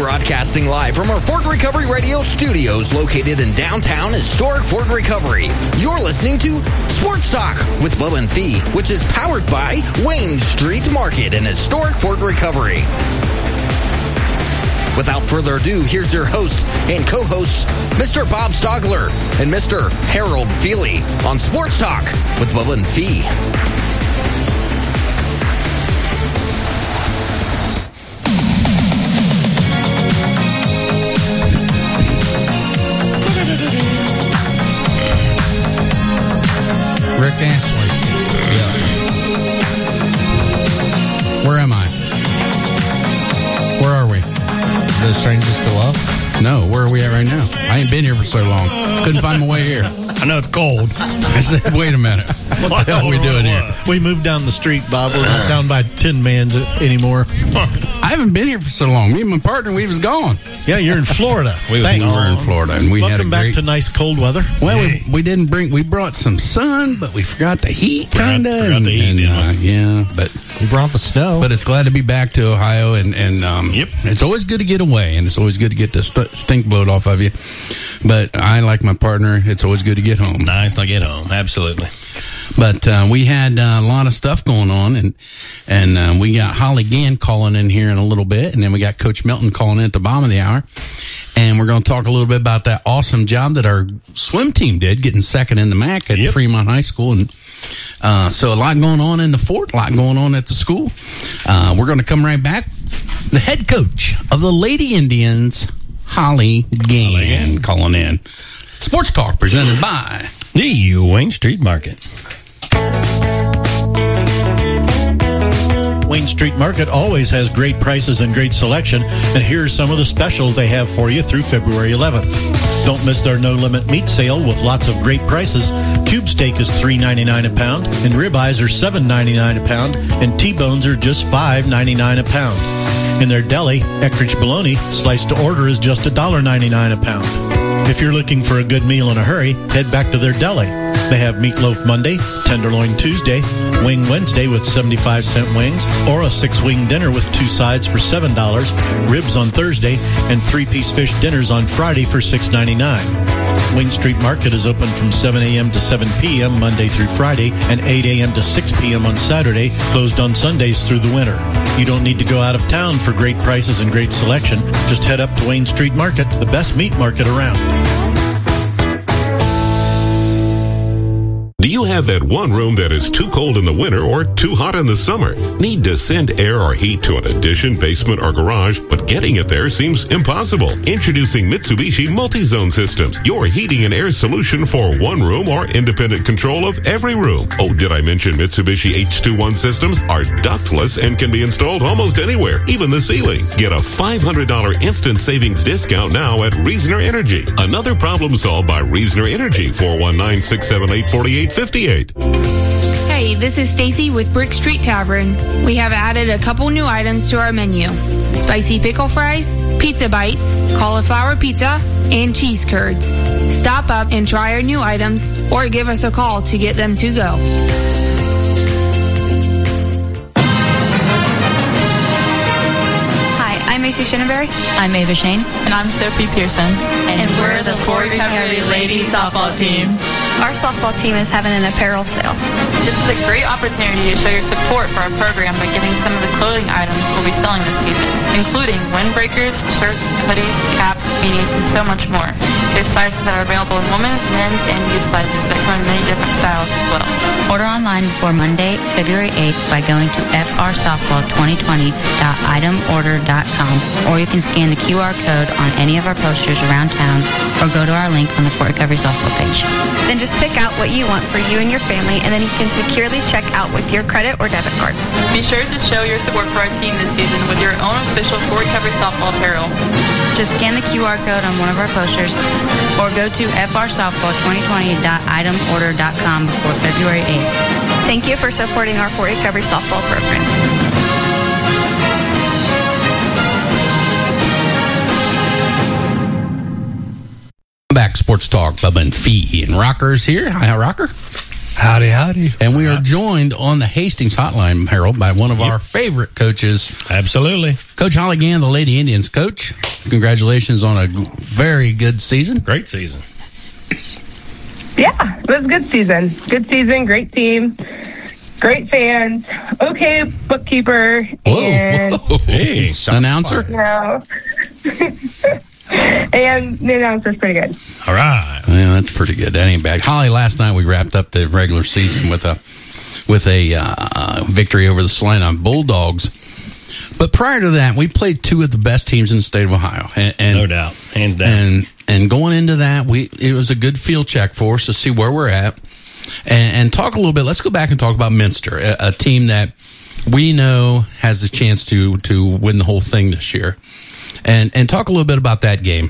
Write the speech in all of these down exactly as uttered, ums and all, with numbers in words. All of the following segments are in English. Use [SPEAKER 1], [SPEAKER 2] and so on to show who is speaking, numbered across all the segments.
[SPEAKER 1] Broadcasting live from our Fort Recovery Radio studios located in downtown historic Fort Recovery. You're listening to Sports Talk with Bubba and Fee, which is powered by Wayne Street Market in historic Fort Recovery. Without further ado, here's your host and co-hosts, Mister Bob Stogler and Mister Harold Feely on Sports Talk with Bubba and Fee.
[SPEAKER 2] Rick Astley. Yeah. Where am I? Where are we?
[SPEAKER 3] The Strangers to Love?
[SPEAKER 2] No, where are we at right now? I ain't been here for so long. Couldn't find my way here.
[SPEAKER 3] I know it's cold.
[SPEAKER 2] I said, wait a minute. What the hell are we doing here?
[SPEAKER 4] We moved down the street, Bob. We're not down by Tin Man's anymore.
[SPEAKER 2] I haven't been here for so long. Me and my partner, we was gone.
[SPEAKER 4] Yeah, you're in Florida.
[SPEAKER 2] we
[SPEAKER 4] Thanks.
[SPEAKER 2] were in Florida, and we
[SPEAKER 4] Welcome
[SPEAKER 2] had a
[SPEAKER 4] back
[SPEAKER 2] great...
[SPEAKER 4] to nice cold weather.
[SPEAKER 2] Well, we, we didn't bring... We brought some sun, but we forgot the heat, kind of.
[SPEAKER 3] Forgot the heat,
[SPEAKER 2] uh, yeah, but...
[SPEAKER 4] We brought the snow.
[SPEAKER 2] But it's glad to be back to Ohio, and, and um,
[SPEAKER 3] yep.
[SPEAKER 2] It's always good to get away, and it's always good to get the st- stink blowed off of you. But I, like my partner, it's always good to get home.
[SPEAKER 3] Nice to get home, absolutely.
[SPEAKER 2] But uh, we had uh, a lot of stuff going on, and and uh, we got Holly Gann calling in here in a little bit, and then we got Coach Milton calling in at the bottom of the hour, and we're going to talk a little bit about that awesome job that our swim team did, getting second in the M A C at yep. Fremont High School, and uh, so a lot going on in the fort, a lot going on at the school. Uh, we're going to come right back. The head coach of the Lady Indians, Holly Gann, Holly Gann. calling in. Sports Talk presented by
[SPEAKER 3] the Wayne Street Market.
[SPEAKER 4] Wayne Street Market always has great prices and great selection, and here's some of the specials they have for you through February eleventh. Don't miss their no-limit meat sale with lots of great prices. Cube steak is three ninety-nine a pound, and ribeyes are seven ninety-nine a pound, and T-bones are just five ninety-nine a pound. In their deli, Eckrich bologna, sliced to order, is just one dollar ninety-nine a pound. If you're looking for a good meal in a hurry, head back to their deli. They have Meatloaf Monday, Tenderloin Tuesday, Wing Wednesday with seventy-five cent wings, or a six-wing dinner with two sides for seven dollars, ribs on Thursday, and three-piece fish dinners on Friday for six ninety-nine. Wayne Street Market is open from seven a.m. to seven p.m. Monday through Friday, and eight a.m. to six p.m. on Saturday, closed on Sundays through the winter. You don't need to go out of town for great prices and great selection. Just head up to Wayne Street Market, the best meat market around.
[SPEAKER 5] Do you have that one room that is too cold in the winter or too hot in the summer? Need to send air or heat to an addition, basement, or garage, but getting it there seems impossible? Introducing Mitsubishi Multi-Zone Systems, your heating and air solution for one room or independent control of every room. Oh, did I mention Mitsubishi H twenty-one systems are ductless and can be installed almost anywhere, even the ceiling. Get a five hundred dollars instant savings discount now at Reasoner Energy. Another problem solved by Reasoner Energy, four one nine, six seven eight, four eight five eight.
[SPEAKER 6] Hey, this is Stacy with Brick Street Tavern. We have added a couple new items to our menu. Spicy pickle fries, pizza bites, cauliflower pizza, and cheese curds. Stop up and try our new items or give us a call to get them to go.
[SPEAKER 7] Hi, I'm Macy Shinneberry. I'm Ava Shane.
[SPEAKER 8] And I'm Sophie Pearson.
[SPEAKER 7] And,
[SPEAKER 8] and we're the Fort Recovery Ladies Softball Team.
[SPEAKER 7] Our softball team is having an apparel sale.
[SPEAKER 8] This is a great opportunity to show your support for our program by getting some of the clothing items we'll be selling this season, including windbreakers, shirts, hoodies, caps, beanies, and so much more. There's sizes that are available in women's, men's, and youth sizes that come in many different styles as well.
[SPEAKER 7] Order online before Monday, February eighth by going to f r softball twenty twenty dot item order dot com, or you can scan the Q R code on any of our posters around town or go to our link on the Fort Recovery Softball page.
[SPEAKER 9] Then just pick out what you want for you and your family, and then you can securely check out with your credit or debit card.
[SPEAKER 8] Be sure to show your support for our team this season with your own official Fort Recovery Softball apparel.
[SPEAKER 7] Just scan the Q R code on one of our posters or go to f r softball twenty twenty dot item order dot com before February eighth.
[SPEAKER 9] Thank you for supporting our Fort Recovery Softball program.
[SPEAKER 2] Back Sports Talk, Bubba and Fee and Rocker's here. Hi, Rocker.
[SPEAKER 4] Howdy, howdy.
[SPEAKER 2] And we are joined on the Hastings hotline, Harold, by one of yep. our favorite coaches.
[SPEAKER 3] Absolutely.
[SPEAKER 2] Coach Holly Gann, the Lady Indians coach. congratulations on a g- very good season.
[SPEAKER 3] Great season.
[SPEAKER 10] Yeah, it was a good season. Good season, great team, great fans, okay bookkeeper,
[SPEAKER 2] Whoa,
[SPEAKER 10] and
[SPEAKER 2] whoa.
[SPEAKER 3] Hey,
[SPEAKER 2] Announcer?
[SPEAKER 10] you know, and the announcer's pretty good.
[SPEAKER 3] All right.
[SPEAKER 2] Yeah, that's pretty good. That ain't bad. Holly, last night we wrapped up the regular season with a with a uh, victory over the Salina Bulldogs. But prior to that, we played two of the best teams in the state of Ohio. And, and,
[SPEAKER 3] No doubt. Hands down.
[SPEAKER 2] And and going into that, we it was a good field check for us to see where we're at and, and talk a little bit. Let's go back and talk about Minster, a, a team that we know has a chance to to win the whole thing this year. And and talk a little bit about that game.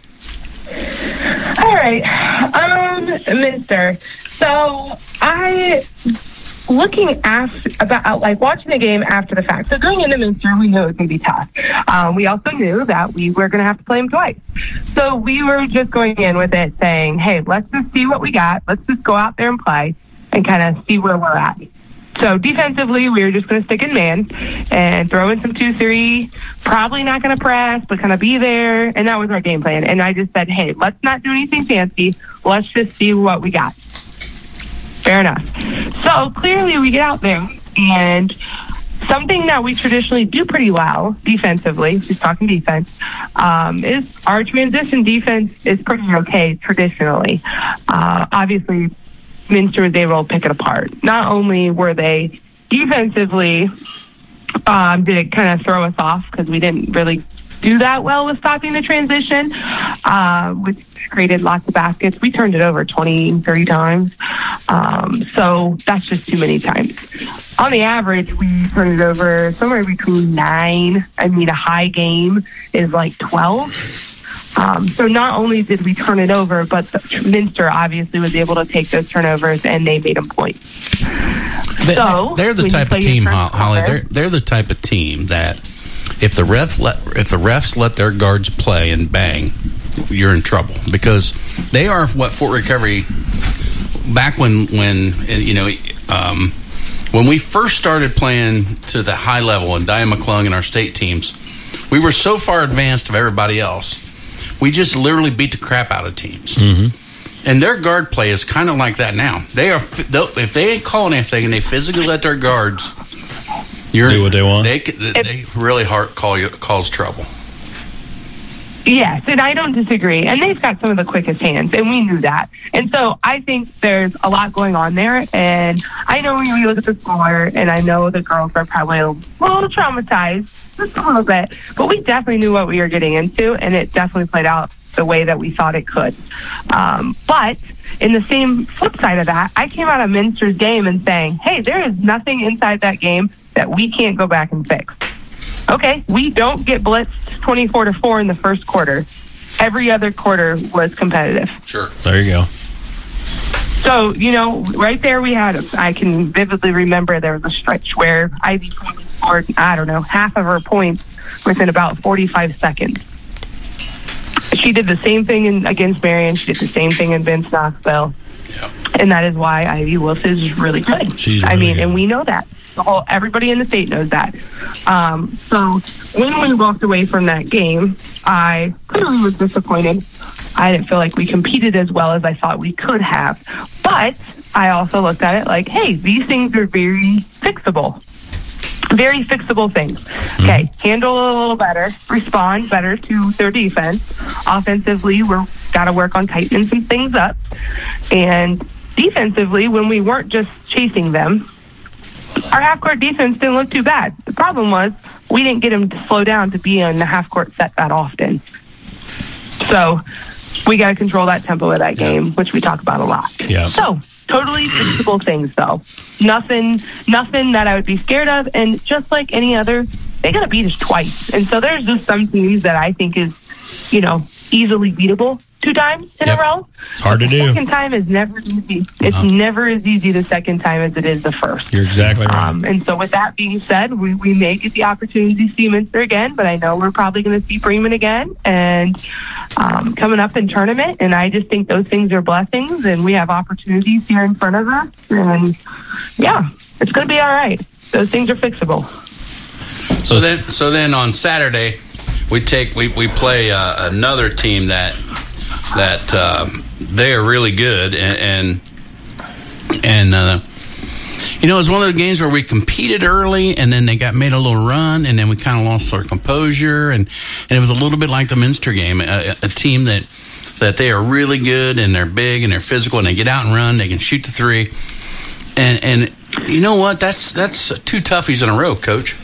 [SPEAKER 10] All right, um, Minster. So I. Looking after, about like watching the game after the fact. So going into Minster, we knew it was going to be tough. Um, we also knew that we were going to have to play them twice. So we were just going in with it saying, hey, let's just see what we got. Let's just go out there and play and kind of see where we're at. So defensively, we were just going to stick in man and throw in some two three, probably not going to press, but kind of be there. And that was our game plan. And I just said, hey, let's not do anything fancy. Let's just see what we got. Fair enough. So clearly we get out there, and something that we traditionally do pretty well defensively, just talking defense, um, is our transition defense is pretty okay traditionally. Uh, obviously, Minster was able to pick it apart. Not only were they defensively, um, did it kind of throw us off because we didn't really do that well with stopping the transition, uh, which created lots of baskets. We turned it over twenty, thirty times. Um, so that's just too many times. On the average, we turn it over somewhere between nine. I mean, a high game is like twelve. Um, so not only did we turn it over, but the, Minster obviously was able to take those turnovers and they made them points.
[SPEAKER 2] They,
[SPEAKER 10] so
[SPEAKER 2] they're the
[SPEAKER 10] when
[SPEAKER 2] type
[SPEAKER 10] you
[SPEAKER 2] of
[SPEAKER 10] play your
[SPEAKER 2] team,
[SPEAKER 10] first
[SPEAKER 2] Holly.
[SPEAKER 10] quarter-
[SPEAKER 2] They're they're the type of team that if the ref let if the refs let their guards play and bang, you're in trouble because they are what Fort Recovery. Back when when you know um, when we first started playing to the high level in Diane McClung and our state teams, we were so far advanced of everybody else. We just literally beat the crap out of teams.
[SPEAKER 3] Mm-hmm.
[SPEAKER 2] And their guard play is kind of like that now. They are if they ain't calling anything and they physically let their guards you're,
[SPEAKER 3] do what they want.
[SPEAKER 2] They they really hard call you cause trouble.
[SPEAKER 10] Yes, and I don't disagree. And they've got some of the quickest hands, and we knew that. And so I think there's a lot going on there. And I know when you look at the score, and I know the girls are probably a little traumatized, just a little bit. But we definitely knew what we were getting into, and it definitely played out the way that we thought it could. Um, but in the same flip side of that, I came out of Minster's game and saying, hey, there is nothing inside that game that we can't go back and fix. Okay, we don't get blitzed twenty-four to four in the first quarter. Every other quarter was competitive.
[SPEAKER 2] Sure.
[SPEAKER 3] There you go.
[SPEAKER 10] So, you know, right there we had, I can vividly remember there was a stretch where Ivy scored, I don't know, half of her points within about forty-five seconds. She did the same thing in, against Marion. She did the same thing in Vince Knoxville.
[SPEAKER 2] Yeah.
[SPEAKER 10] And that is why Ivy Wolf is really good.
[SPEAKER 3] She's
[SPEAKER 10] I
[SPEAKER 3] really
[SPEAKER 10] mean,
[SPEAKER 3] good.
[SPEAKER 10] and we know that. The whole, everybody in the state knows that. Um, so when we walked away from that game, I clearly was disappointed. I didn't feel like we competed as well as I thought we could have. But I also looked at it like, hey, these things are very fixable. Very fixable things. Okay, handle it a little better, respond better to their defense. Offensively, we're got to work on tightening some things up. And defensively, when we weren't just chasing them, our half-court defense didn't look too bad. The problem was we didn't get them to slow down to be in the half-court set that often. So we got to control that tempo of that game, which we talk about a lot.
[SPEAKER 3] Yeah.
[SPEAKER 10] So totally fixable things, though. Nothing, nothing that I would be scared of. And just like any other, they got to beat us twice. And so there's just some teams that I think is, you know, easily beatable two times in
[SPEAKER 2] Yep.
[SPEAKER 10] a row.
[SPEAKER 3] It's hard to
[SPEAKER 10] the
[SPEAKER 3] do.
[SPEAKER 10] second time is never easy. It's
[SPEAKER 2] Uh-huh.
[SPEAKER 10] never as easy the second time as it is the first.
[SPEAKER 3] You're exactly right.
[SPEAKER 10] Um, and so with that being said, we, we may get the opportunity to see Minster again, but I know we're probably going to see Bremen again and um, coming up in tournament. And I just think those things are blessings, and we have opportunities here in front of us. And yeah, it's going to be all right. Those things are fixable.
[SPEAKER 2] So then, so then on Saturday, we take we we play uh, another team that that uh, they are really good, and and, and uh, you know, it was one of the games where we competed early, and then they got made a little run, and then we kind of lost our composure, and, and it was a little bit like the Minster game, a, a team that that they are really good, and they're big, and they're physical, and they get out and run, they can shoot the three, and and you know what? That's that's two toughies in a row, Coach.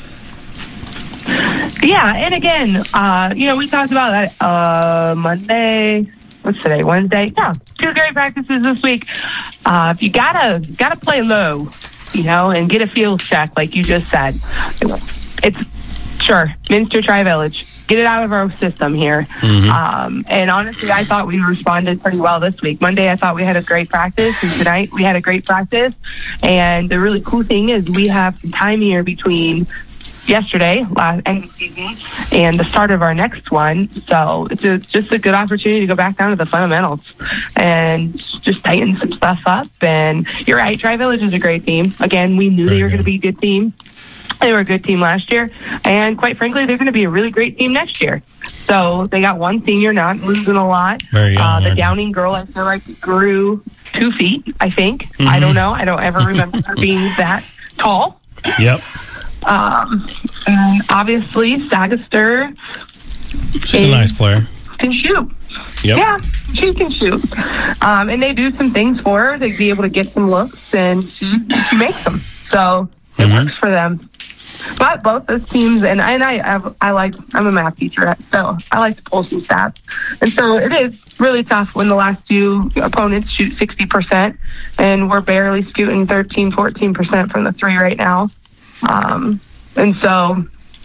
[SPEAKER 10] Yeah, and again, uh, you know, we talked about that uh, Monday. What's today? Wednesday. Yeah, two great practices this week. Uh, if you gotta gotta play low, you know, and get a field check, like you just said. It's sure Minster Tri-Village. Get it out of our system here. Mm-hmm. Um, and honestly, I thought we responded pretty well this week. Monday, I thought we had a great practice, and tonight we had a great practice. And the really cool thing is we have some time here between yesterday, last end of the season, and the start of our next one. So it's a, just a good opportunity to go back down to the fundamentals and just tighten some stuff up. And you're right, Tri-Village is a great team. Again, we knew Very they were going to be a good team. They were a good team last year, and quite frankly, they're going to be a really great team next year. So they got one senior, not losing a lot.
[SPEAKER 3] Very young,
[SPEAKER 10] uh, the
[SPEAKER 3] right?
[SPEAKER 10] Downing girl, I feel like, grew two feet, I think. Mm-hmm. I don't know. I don't ever remember her being that tall.
[SPEAKER 3] Yep.
[SPEAKER 10] Um, and obviously, Sagaster.
[SPEAKER 3] She's a nice player.
[SPEAKER 10] Can shoot.
[SPEAKER 3] Yep.
[SPEAKER 10] Yeah, she can shoot. Um, and they do some things for her. They'd be able to get some looks, and she, she makes them. So it mm-hmm. works for them. But both those teams, and, and I have, I like, I'm a math teacher, so I like to pull some stats. And so it is really tough when the last two opponents shoot sixty percent, and we're barely shooting thirteen, fourteen percent from the three right now. Um, and so,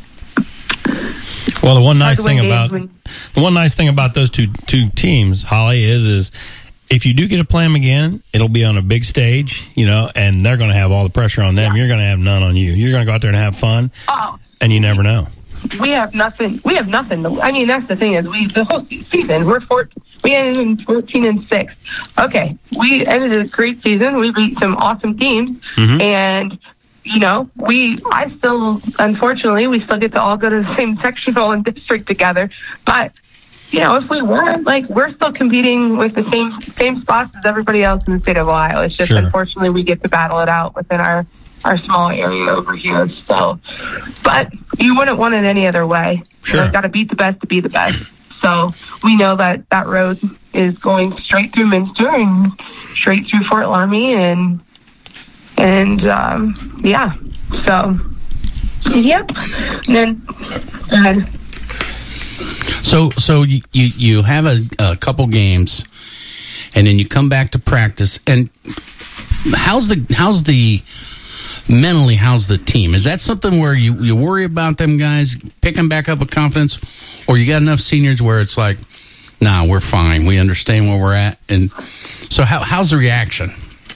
[SPEAKER 3] well, the one nice thing about when, the one nice thing about those two two teams, Holly, is is if you do get to play them again, it'll be on a big stage, you know, and they're going to have all the pressure on them. Yeah. You're going to have none on you. You're going to go out there and have fun,
[SPEAKER 10] oh,
[SPEAKER 3] and you never know.
[SPEAKER 10] We have nothing. We have nothing. To, I mean, that's the thing is we the whole season we're four, we ended in fourteen and six. Okay, we ended a great season. We beat some awesome teams, mm-hmm. and. You know, we, I still, unfortunately, we still get to all go to the same sectional and district together. But, you know, if we weren't, like, we're still competing with the same same spots as everybody else in the state of Ohio. It's just, sure. unfortunately, we get to battle it out within our, our small area over here. So, but you wouldn't want it any other way.
[SPEAKER 3] Sure.
[SPEAKER 10] You've got to beat the best to be the best. So we know that that road is going straight through Minster and straight through Fort Laramie and, And, um, yeah, so, yep. And then, go ahead.
[SPEAKER 2] So, so you, you, you have a, a couple games, and then you come back to practice, and how's the, how's the, mentally, how's the team? Is that something where you, you worry about them guys picking back up with confidence, or you got enough seniors where it's like, nah, we're fine, we understand where we're at, and so how, how's the reaction?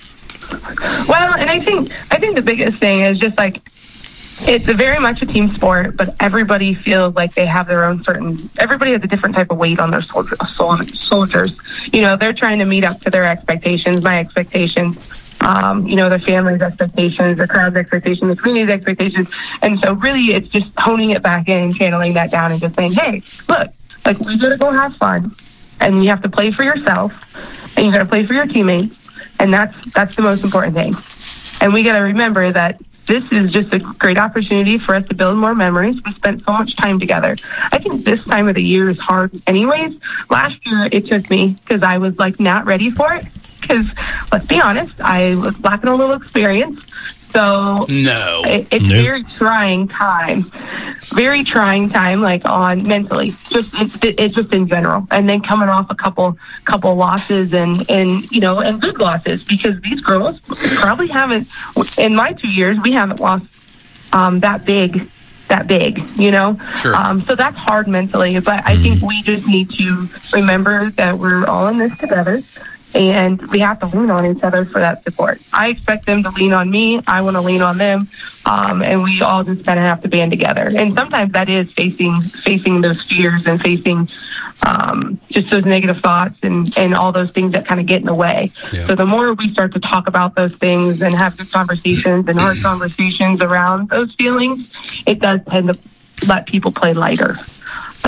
[SPEAKER 10] Well, and I think I think the biggest thing is just like it's a very much a team sport, but everybody feels like they have their own certain. Everybody has a different type of weight on their soldier, soldiers. You know, they're trying to meet up to their expectations, my expectations. Um, you know, the family's expectations, the crowd's expectations, the community's expectations, and so really, it's just honing it back in and channeling that down and just saying, "Hey, look, like we gotta go have fun, and you have to play for yourself, and you gotta play for your teammates." And that's that's the most important thing. And we got to remember that this is just a great opportunity for us to build more memories. We spent so much time together. I think this time of the year is hard anyways. Last year, it took me because I was like not ready for it. Because let's be honest, I was lacking a little experience. So
[SPEAKER 2] no,
[SPEAKER 10] it, it's
[SPEAKER 3] nope.
[SPEAKER 10] very trying time, very trying time, like on mentally, just it, it's just in general. And then coming off a couple couple losses and and you know and good losses because these girls probably haven't in my two years we haven't lost um, that big. that big, you know?
[SPEAKER 2] Sure.
[SPEAKER 10] Um, so that's hard mentally, but I think we just need to remember that we're all in this together and we have to lean on each other for that support. I expect them to lean on me. I want to lean on them. Um, and we all just kind of have to band together. And sometimes that is facing, facing those fears and facing, um, just those negative thoughts and, and all those things that kind of get in the way. Yeah. So the more we start to talk about those things and have good conversations and hard conversations around those feelings, it does tend to let people play lighter.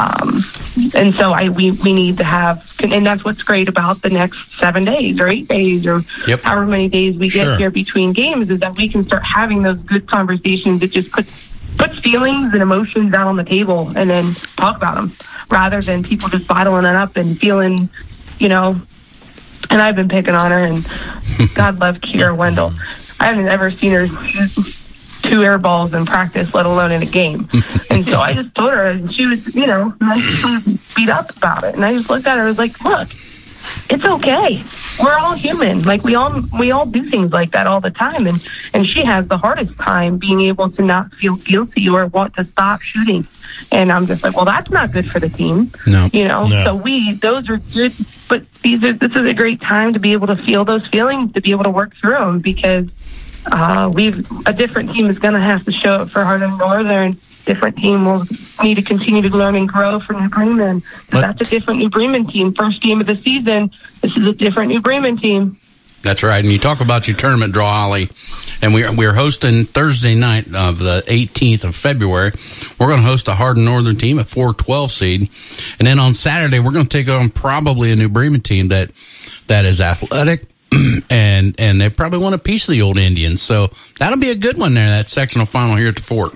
[SPEAKER 10] Um, and so I we, we need to have, and that's what's great about the next seven days or eight days or
[SPEAKER 2] yep.
[SPEAKER 10] however many days we get
[SPEAKER 3] Sure.
[SPEAKER 10] here between games, is that we can start having those good conversations that just puts puts feelings and emotions out on the table and then talk about them, rather than people just bottling it up and feeling, you know. And I've been picking on her, and God love Kiera Wendell. I haven't ever seen her shoot two air balls in practice, let alone in a game. And so I just told her, and she was, you know, nicely beat up about it. And I just looked at her and was like, look, it's okay. We're all human. Like, we all we all do things like that all the time. And, and she has the hardest time being able to not feel guilty or want to stop shooting. And I'm just like, well, that's not good for the team.
[SPEAKER 2] No.
[SPEAKER 10] You know,
[SPEAKER 3] No.
[SPEAKER 10] so we, those are good, but these are, this is a great time to be able to feel those feelings, to be able to work through them, because uh, we've, a different team is going to have to show up for Hardin Northern. Different team will need to continue to learn and grow for New Bremen.
[SPEAKER 2] But-
[SPEAKER 10] That's a different New Bremen team. First game of the season, this is a different New Bremen team.
[SPEAKER 2] That's right. And you talk about your tournament draw, Holly, and we're, we're hosting Thursday night of the eighteenth of February. We're going to host a Hardin Northern team, a four twelve seed. And then on Saturday, we're going to take on probably a New Bremen team that that is athletic, and and they probably want a piece of the old Indians. So that'll be a good one there, that sectional final here at the Fort.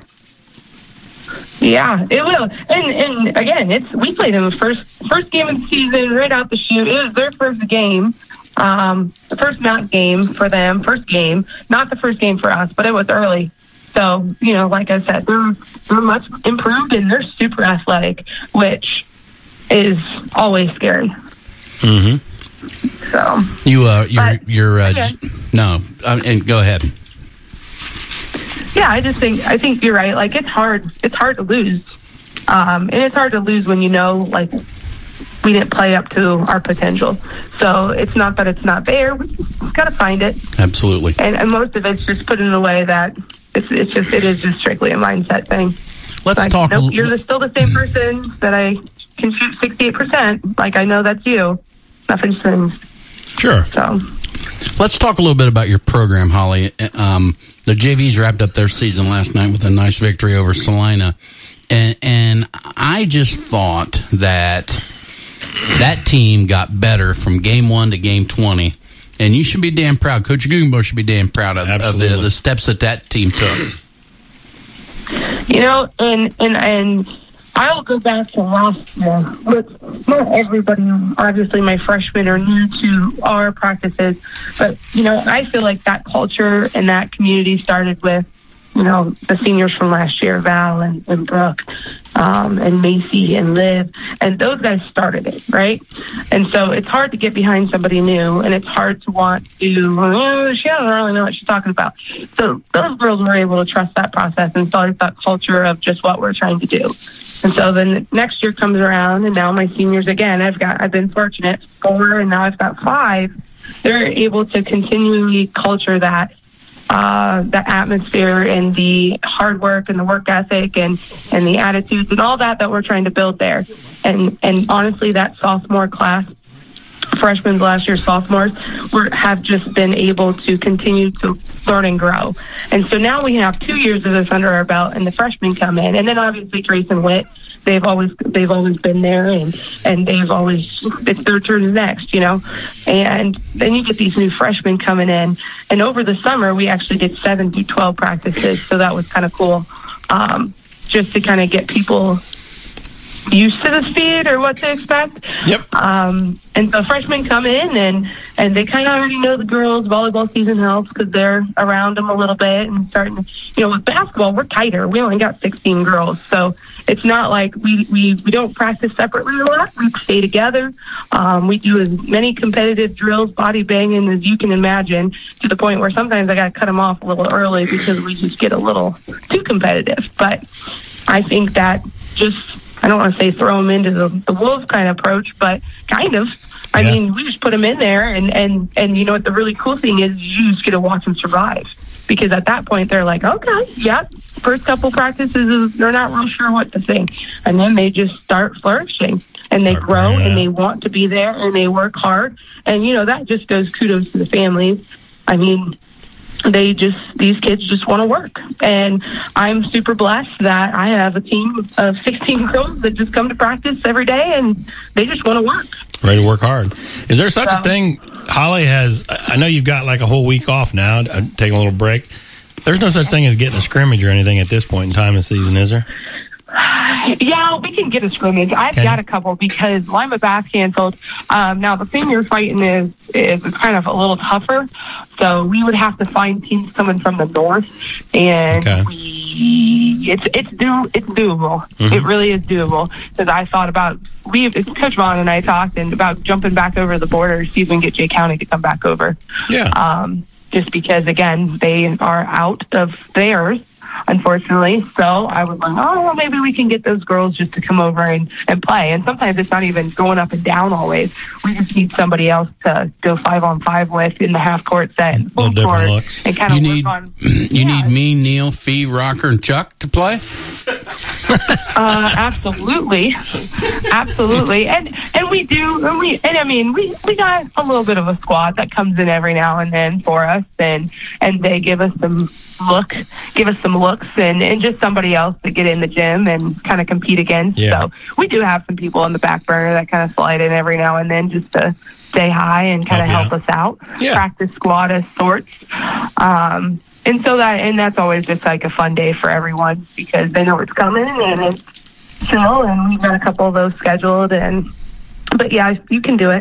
[SPEAKER 10] Yeah, it will. And and again, it's we played them the first first game of the season, right out the chute. It was their first game, um, the first not game for them, first game, not the first game for us, but it was early. So, you know, like I said, they're they're much improved and they're super athletic, which is always scary.
[SPEAKER 2] Mm-hmm.
[SPEAKER 10] So
[SPEAKER 2] You, uh, you're,
[SPEAKER 10] But-
[SPEAKER 2] you're, uh,
[SPEAKER 10] okay.
[SPEAKER 2] no, uh, and go ahead.
[SPEAKER 10] Yeah, I just think I think you're right. Like, it's hard. It's hard to lose, um, and it's hard to lose when you know, like, we didn't play up to our potential. So it's not that it's not there. We just got to find it,
[SPEAKER 2] Absolutely.
[SPEAKER 10] and, and most of it's just put in a way that it's it's just it is just strictly a mindset thing.
[SPEAKER 2] Let's
[SPEAKER 10] Like,
[SPEAKER 2] talk. a
[SPEAKER 10] nope,
[SPEAKER 2] l-
[SPEAKER 10] you're the, still the same person that I can shoot sixty-eight percent. Like, I know that's you. Nothing's changed.
[SPEAKER 3] Sure.
[SPEAKER 10] So.
[SPEAKER 2] Let's talk a little bit about your program, Holly. Um, the J Vs wrapped up their season last night with a nice victory over Salina. And, and I just thought that that team got better from game one to game twenty. And you should be damn proud. Coach Guggenbo should be damn proud of, of the, the steps that that team took.
[SPEAKER 10] You know, and and and I'll go back to last year. But not everybody, obviously, my freshmen are new to our practices. But, you know, I feel like that culture and that community started with, you know, the seniors from last year, Val and, and Brooke, um, and Macy and Liv, and those guys started it, right? And so it's hard to get behind somebody new, and it's hard to want to, oh, she doesn't really know what she's talking about. So those girls were able to trust that process and start that culture of just what we're trying to do. And so then next year comes around, and now my seniors again, I've got, I've been fortunate, four, and now I've got five. They're able to continually culture that. Uh, the atmosphere and the hard work and the work ethic and, and the attitudes and all that that we're trying to build there. And and honestly, that sophomore class, freshmen last year, sophomores, were, have just been able to continue to learn and grow. And so now we have two years of this under our belt, and the freshmen come in. And then obviously Grace and Witt, they've always they've always been there, and, and they've always, it's their turn next, you know. And then you get these new freshmen coming in. And over the summer, we actually did seven through twelve practices, so that was kind of cool, um, just to kind of get people used to the speed or what to expect.
[SPEAKER 3] Yep.
[SPEAKER 10] Um, and so freshmen come in and, and they kind of already know the girls. Volleyball season helps because they're around them a little bit and starting to, you know, with basketball, we're tighter. We only got sixteen girls. So it's not like we, we, we don't practice separately a lot. We stay together. Um, we do as many competitive drills, body banging as you can imagine, to the point where sometimes I got to cut them off a little early because we just get a little too competitive. But I think that just, I don't want to say throw them into the, the wolves kind of approach, but kind of. I
[SPEAKER 3] Yeah.
[SPEAKER 10] mean, we just put them in there, and, and, and you know what the really cool thing is, you just get to watch them survive. Because at that point, they're like, okay, yeah, first couple practices, they're not real sure what to think. And then they just start flourishing, and they
[SPEAKER 3] Start
[SPEAKER 10] grow,
[SPEAKER 3] bringing it
[SPEAKER 10] and
[SPEAKER 3] out.
[SPEAKER 10] they want to be there, and they work hard. And, you know, that just goes kudos to the families. I mean, they just, these kids just want to work. And I'm super blessed that I have a team of sixteen girls that just come to practice every day and they just want to work.
[SPEAKER 3] Ready to work hard. Is there such
[SPEAKER 10] So-
[SPEAKER 3] a thing, Holly has, I know you've got like a whole week off now, uh, taking a little break. There's no such thing as getting a scrimmage or anything at this point in time in the season, is there?
[SPEAKER 10] Yeah, we can get a scrimmage. I've
[SPEAKER 3] Can
[SPEAKER 10] got
[SPEAKER 3] you?
[SPEAKER 10] a couple because Lima Bass canceled. Um, now, the thing you're fighting is, is it's kind of a little tougher. So we would have to find teams coming from the north. And
[SPEAKER 3] Okay.
[SPEAKER 10] we, it's it's do it's doable.
[SPEAKER 3] Mhm.
[SPEAKER 10] It really is doable. Because I thought about, we Coach Vaughn and I talked and about jumping back over the border to see if we can get Jay County to come back over.
[SPEAKER 3] Yeah.
[SPEAKER 10] Um, just because, again, they are out of theirs, unfortunately. So I was like, oh, well, maybe we can get those girls just to come over and, and play. And sometimes it's not even going up and down always. We just need somebody else to go five on five with in the half court set and full
[SPEAKER 2] Little different
[SPEAKER 10] court
[SPEAKER 2] looks.
[SPEAKER 10] and kind
[SPEAKER 2] You
[SPEAKER 10] of
[SPEAKER 2] need-
[SPEAKER 10] work on.
[SPEAKER 2] You need me, Neil, Fee, Rocker, and Chuck to play?
[SPEAKER 10] Uh, absolutely, absolutely, and and we do, and we, and I mean, we we got a little bit of a squad that comes in every now and then for us, and and they give us some look, give us some looks, and and just somebody else to get in the gym and kind of compete against.
[SPEAKER 3] Yeah.
[SPEAKER 10] So we do have some people on the back burner that kind of slide in every now and then just to say hi and kind of
[SPEAKER 3] Help
[SPEAKER 10] help
[SPEAKER 3] you
[SPEAKER 10] us out.
[SPEAKER 3] Yeah.
[SPEAKER 10] Practice squad of sorts. Um, And so that, and that's always just like a fun day for everyone because they know it's coming and it's chill, and we've got a couple of those scheduled. And but yeah, you can do it.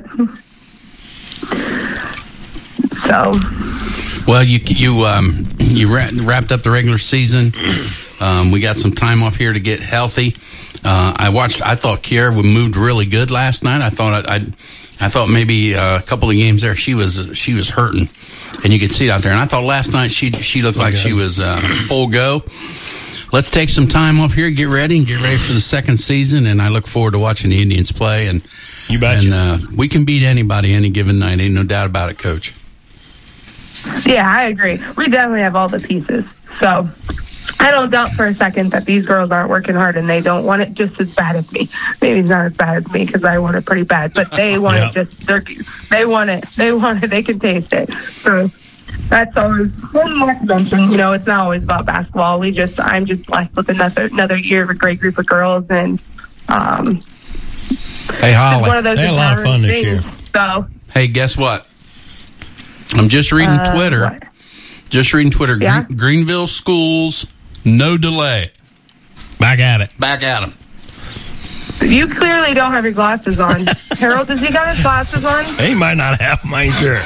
[SPEAKER 10] So
[SPEAKER 2] Well, you you um, you wra- wrapped up the regular season. Um, we got some time off here to get healthy. Uh, I watched. I thought Kiera moved really good last night. I thought I, I, I thought maybe uh, a couple of games there she was she was hurting, and you could see it out there. And I thought last night she she looked like she was uh, full go. Let's take some time off here, get ready, and get ready for the second season. And I look forward to watching the Indians play. And
[SPEAKER 3] you betcha.
[SPEAKER 2] And uh, we can beat anybody any given night. Ain't no doubt about it, Coach.
[SPEAKER 10] yeah, I agree. We definitely have all the pieces. So I don't doubt for a second that these girls aren't working hard and they don't want it just as bad as me. Maybe it's not as bad as me because I want it pretty bad, but they want
[SPEAKER 3] Yeah.
[SPEAKER 10] it just, they're, they want it. They want it. They can taste it. So that's always one more to mention. You know, it's not always about basketball. We just, I'm just blessed with another, another year of a great group of girls. And, um,
[SPEAKER 2] Hey, Holly.
[SPEAKER 10] it's one of those
[SPEAKER 3] They had a lot of fun this
[SPEAKER 10] empowering
[SPEAKER 3] year.
[SPEAKER 10] things. So,
[SPEAKER 2] Hey, guess what? I'm just reading
[SPEAKER 10] uh,
[SPEAKER 2] Twitter.
[SPEAKER 10] what?
[SPEAKER 2] Just reading Twitter.
[SPEAKER 10] Yeah?
[SPEAKER 2] Gre- Greenville schools, no delay.
[SPEAKER 3] Back at it.
[SPEAKER 2] Back at them.
[SPEAKER 10] You clearly don't have your glasses on. Harold, does he got his glasses on?
[SPEAKER 3] He might not have mine, sure.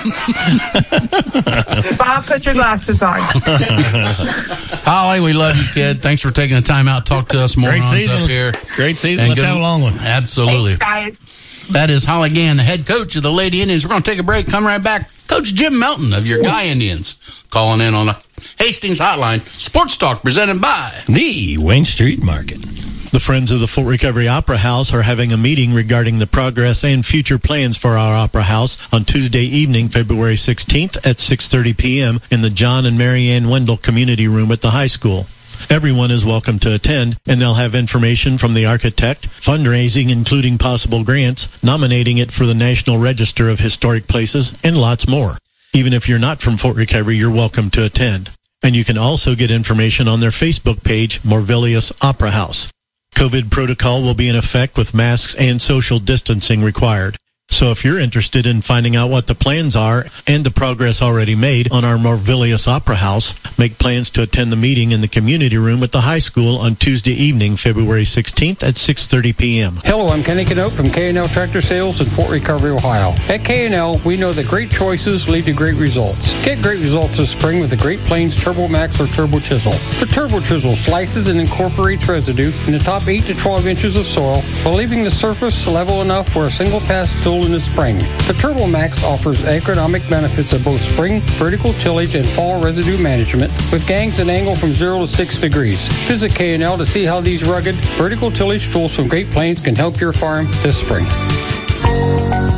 [SPEAKER 10] Bob, put your glasses on.
[SPEAKER 2] Holly, we love you, kid. Thanks for taking the time out to talk to us more
[SPEAKER 3] Great season.
[SPEAKER 2] up here.
[SPEAKER 3] Great season.
[SPEAKER 2] And
[SPEAKER 3] Let's
[SPEAKER 2] good-
[SPEAKER 3] have a long one.
[SPEAKER 2] Absolutely.
[SPEAKER 10] Thanks, guys.
[SPEAKER 2] That is Holly Gann, the head coach of the Lady Indians. We're going to take a break. Come right back. Coach Jim Melton of your Guy Indians calling in on the Hastings Hotline. Sports Talk presented by
[SPEAKER 3] The Wayne Street Market.
[SPEAKER 4] The Friends of the Fort Recovery Opera House are having a meeting regarding the progress and future plans for our Opera House on Tuesday evening, February sixteenth at six thirty p.m. in the John and Mary Ann Wendell Community Room at the high school. Everyone is welcome to attend, and they'll have information from the architect, fundraising including possible grants, nominating it for the National Register of Historic Places, and lots more. Even if you're not from Fort Recovery, you're welcome to attend. And you can also get information on their Facebook page, Morvillius Opera House. COVID protocol will be in effect with masks and social distancing required. So if you're interested in finding out what the plans are and the progress already made on our Morvillius Opera House, make plans to attend the meeting in the community room at the high school on Tuesday evening, February sixteenth at six thirty p.m.
[SPEAKER 11] Hello, I'm Kenny Canote from K and L Tractor Sales in Fort Recovery, Ohio. At K and L, we know that great choices lead to great results. Get great results this spring with the Great Plains Turbo Max or Turbo Chisel. The Turbo Chisel slices and incorporates residue in the top eight to twelve inches of soil while leaving the surface level enough for a single pass tool in the spring. The Turbo Max offers agronomic benefits of both spring, vertical tillage, and fall residue management with gangs that angle from zero to six degrees. Visit K and L to see how these rugged, vertical tillage tools from Great Plains can help your farm this spring.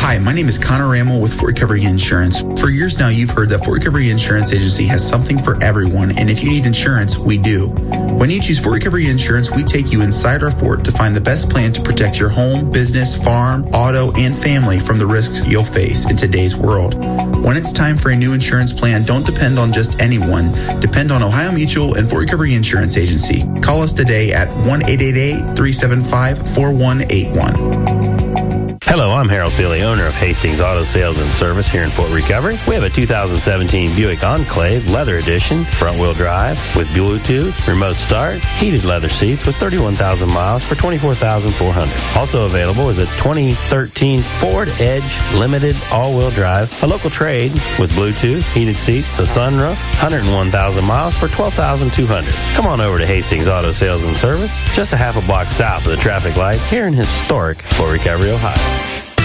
[SPEAKER 12] Hi, my name is Connor Rammel with Fort Recovery Insurance. For years now, you've heard that Fort Recovery Insurance Agency has something for everyone, and if you need insurance, we do. When you choose Fort Recovery Insurance, we take you inside our fort to find the best plan to protect your home, business, farm, auto, and family from the risks you'll face in today's world. When it's time for a new insurance plan, don't depend on just anyone. Depend on Ohio Mutual and Fort Recovery Insurance Agency. Call us today at one eight eight eight, three seven five, four one eight one.
[SPEAKER 13] Hello, I'm Harold Feely, owner of Hastings Auto Sales and Service here in Fort Recovery. We have a two thousand seventeen Buick Enclave Leather Edition, front-wheel drive with Bluetooth, remote start, heated leather seats with thirty-one thousand miles for twenty-four thousand four hundred dollars. Also available is a twenty thirteen Ford Edge Limited all-wheel drive, a local trade with Bluetooth, heated seats, a sunroof, one hundred one thousand miles for twelve thousand two hundred dollars. Come on over to Hastings Auto Sales and Service, just a half a block south of the traffic light here in historic Fort Recovery, Ohio.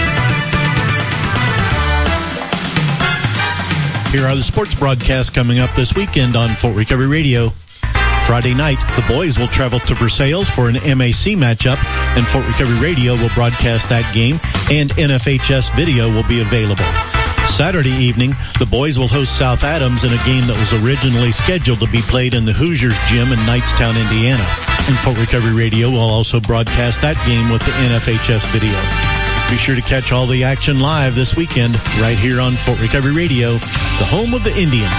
[SPEAKER 4] Here are the sports broadcasts coming up this weekend on Fort Recovery Radio. Friday night, the boys will travel to Versailles for an M A C matchup, and Fort Recovery Radio will broadcast that game, and N F H S video will be available. Saturday evening, the boys will host South Adams in a game that was originally scheduled to be played in the Hoosiers Gym in Knightstown, Indiana. And Fort Recovery Radio will also broadcast that game with the N F H S video. Be sure to catch all the action live this weekend right here on Fort Recovery Radio, the home of the Indians.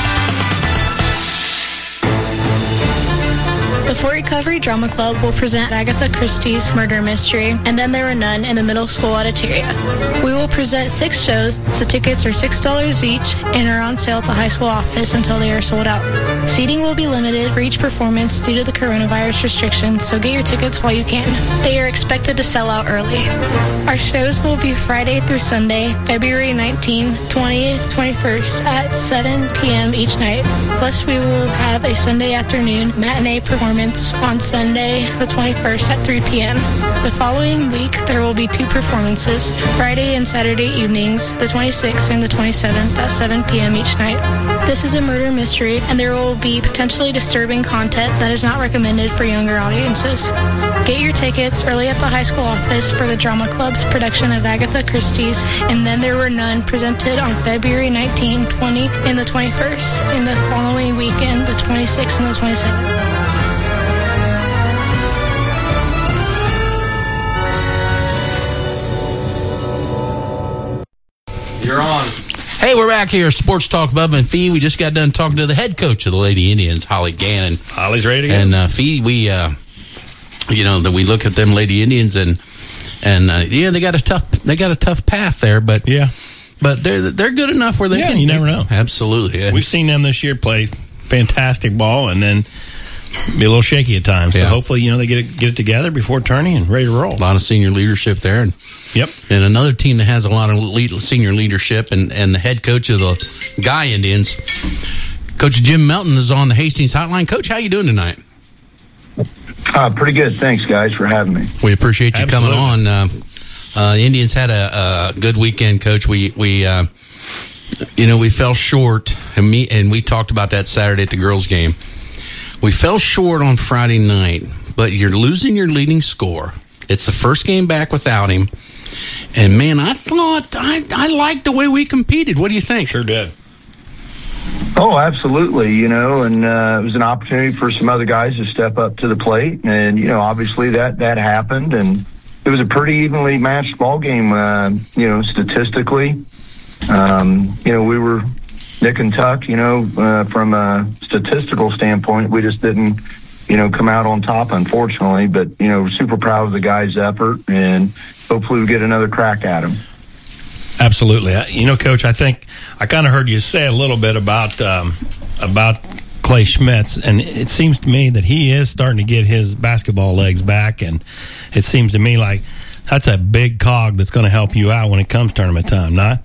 [SPEAKER 14] The Fort Recovery Drama Club will present Agatha Christie's Murder Mystery, And Then There Were None in the Middle School Auditoria. We will present six shows. The tickets are six dollars each and are on sale at the high school office until they are sold out. Seating will be limited for each performance due to the coronavirus restrictions, so get your tickets while you can. They are expected to sell out early. Our shows will be Friday through Sunday, February nineteenth, twentieth, twenty-first at seven p.m. each night. Plus, we will have a Sunday afternoon matinee performance on Sunday the twenty-first at three p.m. The following week, there will be two performances, Friday and Saturday evenings, the twenty-sixth and the twenty-seventh at seven p.m. each night. This is a murder mystery, and there will be potentially disturbing content that is not recommended for younger audiences. Get your tickets early at the high school office for the Drama Club's production of Agatha Christie's And Then There Were None, presented on February nineteenth, twentieth, and the twenty-first, and the following weekend, the twenty-sixth and the twenty-seventh.
[SPEAKER 2] You're on. Hey, we're back here, Sports Talk, Bubba and Fee. We just got done talking to the head coach of the Lady Indians, Holly Gannon.
[SPEAKER 3] Holly's ready to go.
[SPEAKER 2] And uh, Fee, we, uh, you know, that we look at them Lady Indians, and and uh, yeah, they got a tough, they got a tough path there, but
[SPEAKER 3] yeah,
[SPEAKER 2] but they're they're good enough where they
[SPEAKER 3] yeah,
[SPEAKER 2] can.
[SPEAKER 3] You never know.
[SPEAKER 2] Absolutely, yeah.
[SPEAKER 3] We've seen them this year play fantastic ball, and then be a little shaky at times. So
[SPEAKER 2] yeah.
[SPEAKER 3] hopefully, you know, they get it, get it together before turning and ready to roll.
[SPEAKER 2] A lot of senior leadership there, and
[SPEAKER 3] yep.
[SPEAKER 2] And another team that has a lot of lead, senior leadership, and, and the head coach of the Guy Indians, Coach Jim Melton, is on the Hastings Hotline. Coach, how you doing tonight?
[SPEAKER 15] Uh, pretty good. Thanks, guys, for having me.
[SPEAKER 2] We appreciate you
[SPEAKER 3] Absolutely.
[SPEAKER 2] coming on. Uh, uh, Indians had a, a good weekend, Coach. We we uh, you know we fell short, and me and we talked about that Saturday at the girls' game. We fell short on Friday night, but you're losing your leading scorer. It's the first game back without him. And, man, I thought I, I liked the way we competed. What do you think?
[SPEAKER 3] Sure did.
[SPEAKER 15] Oh, absolutely, you know, and uh, it was an opportunity for some other guys to step up to the plate. And, you know, obviously that, that happened. And it was a pretty evenly matched ball game, uh, you know, statistically. Um, you know, we were nick and tuck, you know, uh, from a statistical standpoint. We just didn't, you know, come out on top, unfortunately. But, you know, we're super proud of the guys' effort, and hopefully we get another crack at them.
[SPEAKER 3] Absolutely. You know, Coach, I think I kind of heard you say a little bit about um, about Clay Schmitz, and it seems to me that he is starting to get his basketball legs back, and it seems to me like that's a big cog that's going to help you out when it comes tournament time, not?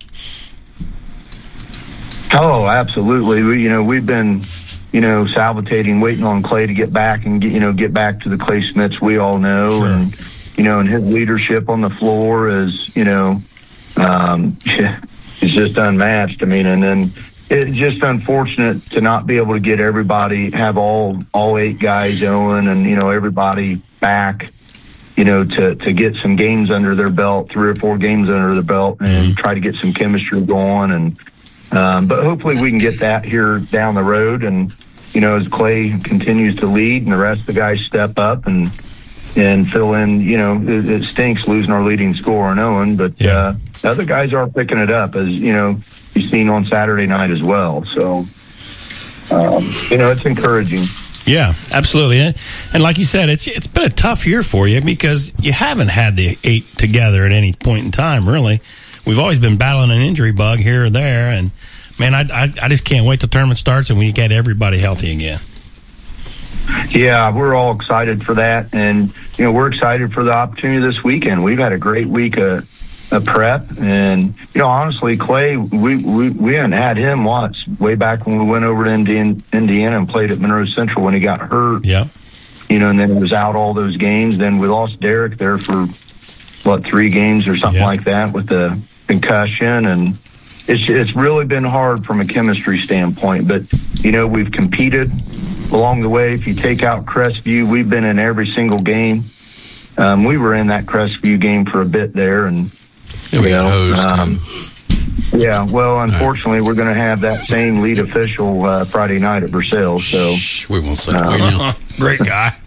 [SPEAKER 15] Oh, absolutely. We, you know, we've been, you know, salivating, waiting on Clay to get back and get, you know, get back to the Clay Schmitz we all know, sure. and you know, and his leadership on the floor is, you know, um, it's just unmatched. I mean, and then it's just unfortunate to not be able to get everybody, have all all eight guys going, and you know, everybody back. you know, to, to get some games under their belt, three or four games under their belt, and mm-hmm. try to get some chemistry going. And um, but hopefully we can get that here down the road. And, you know, as Clay continues to lead and the rest of the guys step up and and fill in, you know, it, it stinks losing our leading scorer in Owen, but yeah. uh, the other guys are picking it up, as, you know, you've seen on Saturday night as well. So, um, you know, it's encouraging.
[SPEAKER 3] Yeah, absolutely. And, and like you said, it's it's been a tough year for you because you haven't had the eight together at any point in time, really. We've always been battling an injury bug here or there, and, man, I, I, I just can't wait till tournament starts and we get everybody healthy again.
[SPEAKER 15] Yeah, we're all excited for that, and, you know, we're excited for the opportunity this weekend. We've had a great week of, of prep, and, you know, honestly, Clay, we, we, we hadn't had him once way back when we went over to Indiana, Indiana and played at Monroe Central when he got hurt.
[SPEAKER 3] Yeah.
[SPEAKER 15] You know, and then he was out all those games. Then we lost Derek there for, what, three games or something yeah. like that with the concussion, and it's it's really been hard from a chemistry standpoint. But, you know, we've competed along the way. If you take out Crestview, we've been in every single game. Um, we were in that Crestview game for a bit there, and
[SPEAKER 2] yeah, we got hosed.
[SPEAKER 15] Um, yeah, well, unfortunately, right. we're going to have that same lead official uh, Friday night at Versailles. So
[SPEAKER 2] Shh, we won't say
[SPEAKER 15] uh,
[SPEAKER 3] great guy.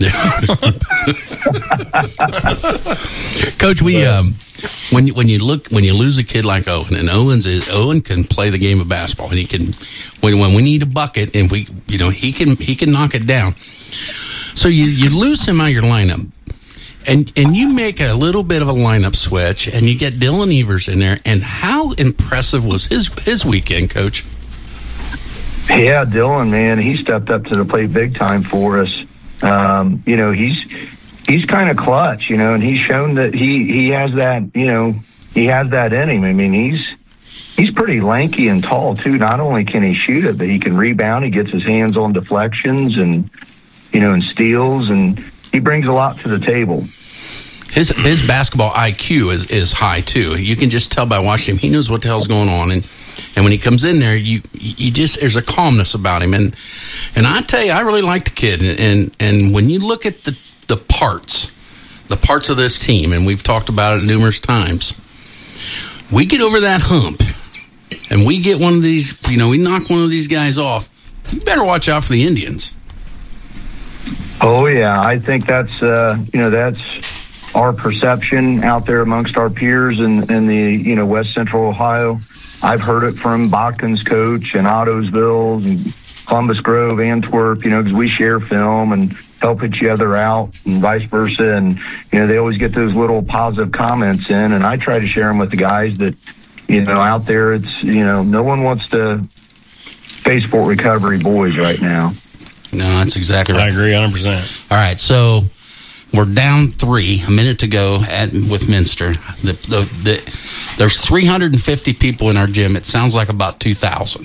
[SPEAKER 2] Coach, we um, when you, when you look when you lose a kid like Owen, and Owens is Owen can play the game of basketball, and he can when when we need a bucket, and we you know he can he can knock it down. So you you lose him out of your lineup. And and you make a little bit of a lineup switch, and you get Dylan Evers in there. And how impressive was his his weekend, Coach?
[SPEAKER 15] Yeah, Dylan, man, he stepped up to the plate big time for us. Um, you know, he's he's kind of clutch, you know, and he's shown that he he has that, you know, he has that in him. I mean, he's he's pretty lanky and tall too. Not only can he shoot it, but he can rebound. He gets his hands on deflections and you know and steals, and he brings a lot to the table.
[SPEAKER 2] His his basketball I Q is, is high too. You can just tell by watching him. He knows what the hell's going on, and and when he comes in there, you you just there's a calmness about him. And and I tell you, I really like the kid. And and, and when you look at the the parts, the parts of this team, and we've talked about it numerous times, we get over that hump, and we get one of these. You know, we knock one of these guys off. You better watch out for the Indians.
[SPEAKER 15] Oh yeah, I think that's uh, you know that's. our perception out there amongst our peers in, in the, you know, West Central Ohio. I've heard it from Botkin's coach and Ottosville and Columbus Grove, Antwerp, you know, because we share film and help each other out and vice versa. And, you know, they always get those little positive comments in, and I try to share them with the guys that, you know, out there, it's, you know, no one wants to face Fort Recovery boys right now.
[SPEAKER 2] No, that's exactly right.
[SPEAKER 3] I agree one hundred percent.
[SPEAKER 2] All right, so we're down three, a minute to go at with Minster. The, the, the, there's three hundred fifty people in our gym. It sounds like about two thousand.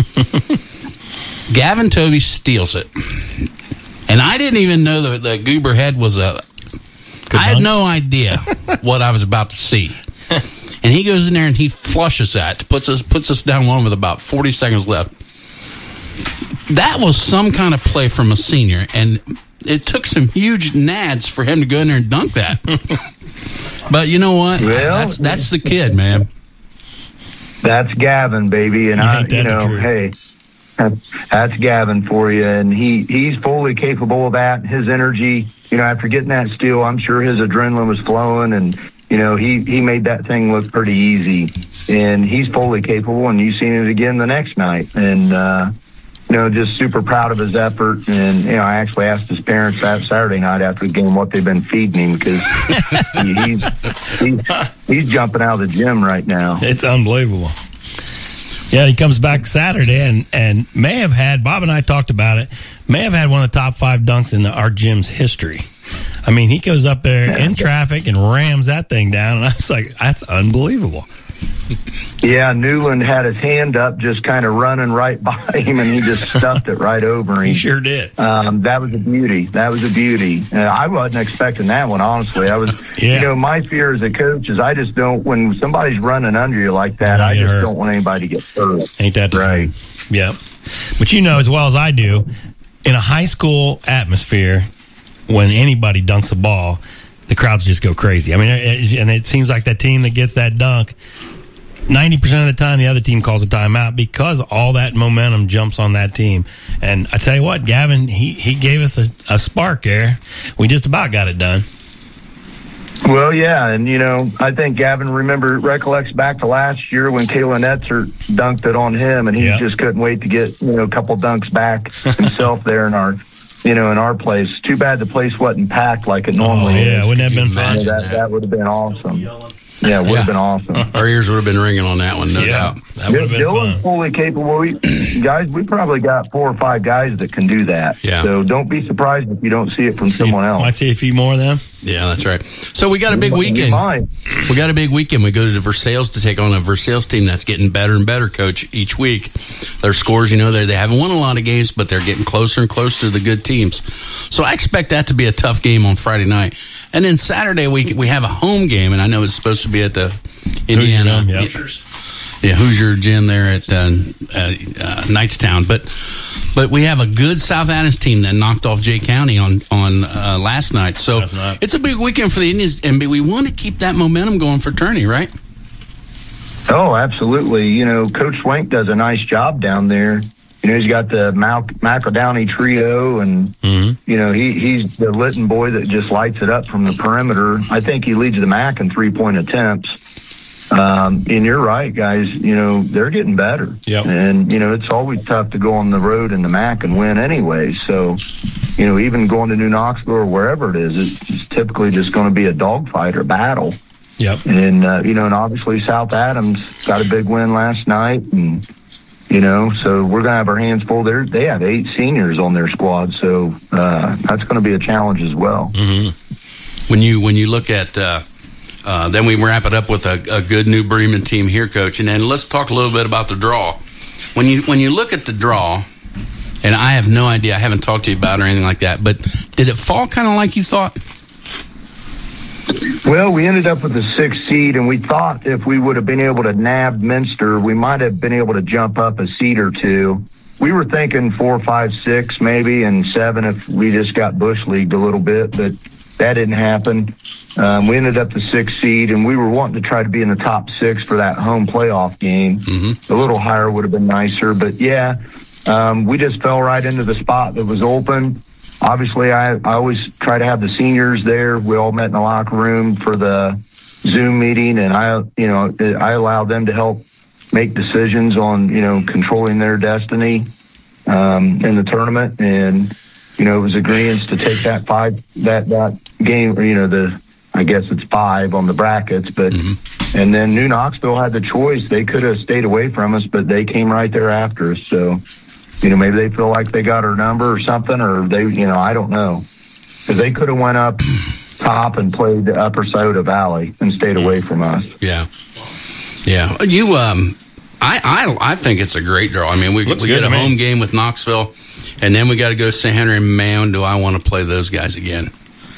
[SPEAKER 2] Gavin Toby steals it. And I didn't even know that the goober head was a... I had no idea what I was about to see. And he goes in there and he flushes that, puts us puts us down one with about forty seconds left. That was some kind of play from a senior, and it took some huge nads for him to go in there and dunk that. But you know what?
[SPEAKER 15] Well,
[SPEAKER 2] that's, that's the kid, man.
[SPEAKER 15] That's Gavin, baby. And, I, you know, hey, that's Gavin for you. And he, he's fully capable of that. His energy, you know, after getting that steal, I'm sure his adrenaline was flowing. And, you know, he, he made that thing look pretty easy. And he's fully capable. And you've seen it again the next night. And, uh, you know, just super proud of his effort. And, you know, I actually asked his parents that Saturday night after the game what they've been feeding him, because he, he's, he's, he's jumping out of the gym right now.
[SPEAKER 3] It's unbelievable. Yeah, he comes back Saturday and, and may have had, Bob and I talked about it, may have had one of the top five dunks in the, our gym's history. I mean, he goes up there in traffic and rams that thing down, and I was like, that's unbelievable.
[SPEAKER 15] Yeah, Newland had his hand up, just kind of running right by him, and he just stuffed it right over him.
[SPEAKER 3] He sure did.
[SPEAKER 15] Um, that was a beauty. That was a beauty. Uh, I wasn't expecting that one, honestly. I was,
[SPEAKER 3] yeah.
[SPEAKER 15] you know, my fear as a coach is I just don't, when somebody's running under you like that, I just hurt. don't want anybody to get hurt.
[SPEAKER 3] Ain't that
[SPEAKER 15] right?
[SPEAKER 3] Yep. But you know as well as I do, in a high school atmosphere, when anybody dunks a ball, the crowds just go crazy. I mean, it, and it seems like that team that gets that dunk, ninety percent of the time the other team calls a timeout because all that momentum jumps on that team. And I tell you what, Gavin, he, he gave us a, a spark there. We just about got it done.
[SPEAKER 15] Well, yeah, and, you know, I think Gavin remember recollects back to last year when Kalen Etzer dunked it on him, and he yep. just couldn't wait to get, you know, a couple dunks back himself there in our you know, in our place. Too bad the place wasn't packed like it normally
[SPEAKER 3] oh, yeah,
[SPEAKER 15] is.
[SPEAKER 3] wouldn't that have been fun?
[SPEAKER 15] That, that would have been awesome. Yeah, it would have yeah. been awesome.
[SPEAKER 2] Our ears would have been ringing on that one, no yeah, doubt.
[SPEAKER 15] That would have been Dylan's fun. Fully capable. We, guys, we probably got four or five guys that can do that.
[SPEAKER 2] Yeah.
[SPEAKER 15] So don't be surprised if you don't see it from
[SPEAKER 3] see,
[SPEAKER 15] someone else.
[SPEAKER 3] Might see a few more of them.
[SPEAKER 2] Yeah, that's right. So we got a big weekend. We got a big weekend. We go to the Versailles to take on a Versailles team that's getting better and better, Coach, each week. Their scores, you know, they haven't won a lot of games, but they're getting closer and closer to the good teams. So I expect that to be a tough game on Friday night. And then Saturday we we have a home game, and I know it's supposed to be at the Indiana
[SPEAKER 3] Hoosier,
[SPEAKER 2] yeah. yeah, Hoosier Gym there at uh, uh, uh, Knightstown. But but we have a good South Adams team that knocked off Jay County on on uh, last night. So it's a big weekend for the Indians, and we want to keep that momentum going for tourney, right?
[SPEAKER 15] Oh, absolutely. You know, Coach Swank does a nice job down there. You know, he's got the Mal- McEldowney trio, and, mm-hmm. you know, he, he's the Litton boy that just lights it up from the perimeter. I think he leads the M A C in three-point attempts. Um, and you're right, guys. You know, they're getting better.
[SPEAKER 3] Yep.
[SPEAKER 15] And, you know, it's always tough to go on the road in the M A C and win anyway. So, you know, even going to New Knoxville or wherever it is, it's typically just going to be a dogfight or battle.
[SPEAKER 3] Yep.
[SPEAKER 15] And, uh, you know, and obviously South Adams got a big win last night, and, you know, so we're going to have our hands full there. They have eight seniors on their squad, so uh, that's going to be a challenge as well.
[SPEAKER 2] Mm-hmm. When you when you look at, uh, uh, then we wrap it up with a, a good New Bremen team here, Coach, and then let's talk a little bit about the draw. When you when you look at the draw, and I have no idea, I haven't talked to you about it or anything like that, but did it fall kind of like you thought?
[SPEAKER 15] Well, we ended up with a sixth seed, and we thought if we would have been able to nab Minster, we might have been able to jump up a seed or two. We were thinking four, five, six, maybe, and seven if we just got bush leagued a little bit, but that didn't happen. Um, we ended up the sixth seed, and we were wanting to try to be in the top six for that home playoff game. Mm-hmm. A little higher would have been nicer, but yeah, um, we just fell right into the spot that was open. Obviously, I, I always try to have the seniors there. We all met in the locker room for the Zoom meeting, and I, you know, I allow them to help make decisions on, you know, controlling their destiny um, in the tournament. And, you know, it was agreeance to take that five, that, that game, or, you know, the, I guess it's five on the brackets, but, mm-hmm. and then New Knoxville had the choice. They could have stayed away from us, but they came right there after us. So, you know, maybe they feel like they got our number or something, or they, you know, I don't know. Because they could have went up top and played the Upper Scioto Valley and stayed away from us.
[SPEAKER 2] Yeah. Yeah. You, um, I, I, I think it's a great draw. I mean, we, we get a home game with Knoxville, and then we got to go to Saint Henry. Man, do I want to play those guys again.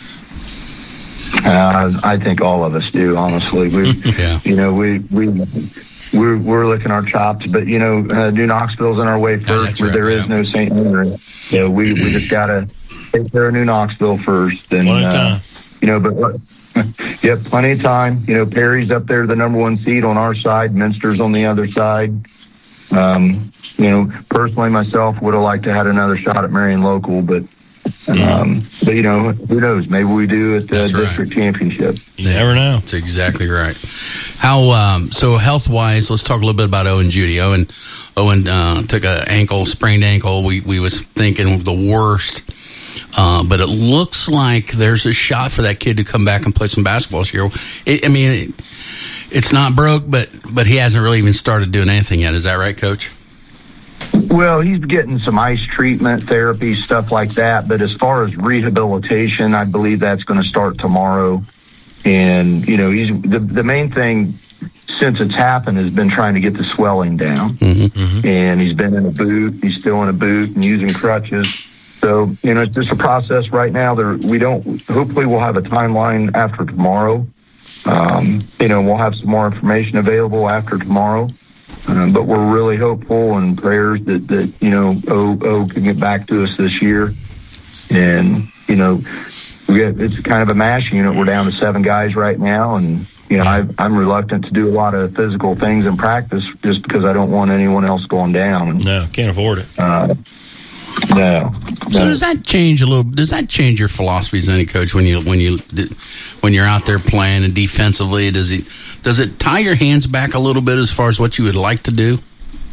[SPEAKER 15] Uh, I think all of us do, honestly. We,
[SPEAKER 2] yeah.
[SPEAKER 15] You know, we, we, We're we're licking our chops, but you know, uh, New Knoxville's on our way first.
[SPEAKER 2] Yeah,
[SPEAKER 15] where
[SPEAKER 2] right,
[SPEAKER 15] there
[SPEAKER 2] yeah.
[SPEAKER 15] is no Saint Henry, you know, we we just gotta take care of New Knoxville first, and
[SPEAKER 3] One at a
[SPEAKER 15] uh,
[SPEAKER 3] time.
[SPEAKER 15] you know, but yeah, plenty of time. You know, Perry's up there, the number one seed on our side. Minster's on the other side. Um, you know, personally, myself would have liked to have had another shot at Marion Local, but. Um, but you know, who knows? Maybe we do at the
[SPEAKER 2] That's
[SPEAKER 15] district
[SPEAKER 2] right.
[SPEAKER 15] championship.
[SPEAKER 3] You never know.
[SPEAKER 2] That's exactly right. How um, so health wise? Let's talk a little bit about Owen Judy. Owen Owen uh, took an ankle, sprained ankle. We we was thinking the worst, uh, but it looks like there's a shot for that kid to come back and play some basketball this year. It, I mean, it, it's not broke, but but he hasn't really even started doing anything yet. Is that right, Coach?
[SPEAKER 15] Well, he's getting some ice treatment, therapy, stuff like that. But as far as rehabilitation, I believe that's going to start tomorrow. And, you know, he's the, the main thing since it's happened has been trying to get the swelling down.
[SPEAKER 2] Mm-hmm, mm-hmm.
[SPEAKER 15] And he's been in a boot. He's still in a boot and using crutches. So, you know, it's just a process right now. There, we don't, hopefully we'll have a timeline after tomorrow. Um, you know, we'll have some more information available after tomorrow. Um, but we're really hopeful and prayers that, that you know, O, o can get back to us this year. And, you know, we get, it's kind of a mash unit. We're down to seven guys right now, and you know, I, I'm reluctant to do a lot of physical things in practice just because I don't want anyone else going down.
[SPEAKER 3] No, can't afford it.
[SPEAKER 15] Uh, no.
[SPEAKER 2] So
[SPEAKER 15] no.
[SPEAKER 2] does that change a little? Does that change your philosophies, any coach, when you when you when you're out there playing and defensively? Does it does it tie your hands back a little bit as far as what you would like to do?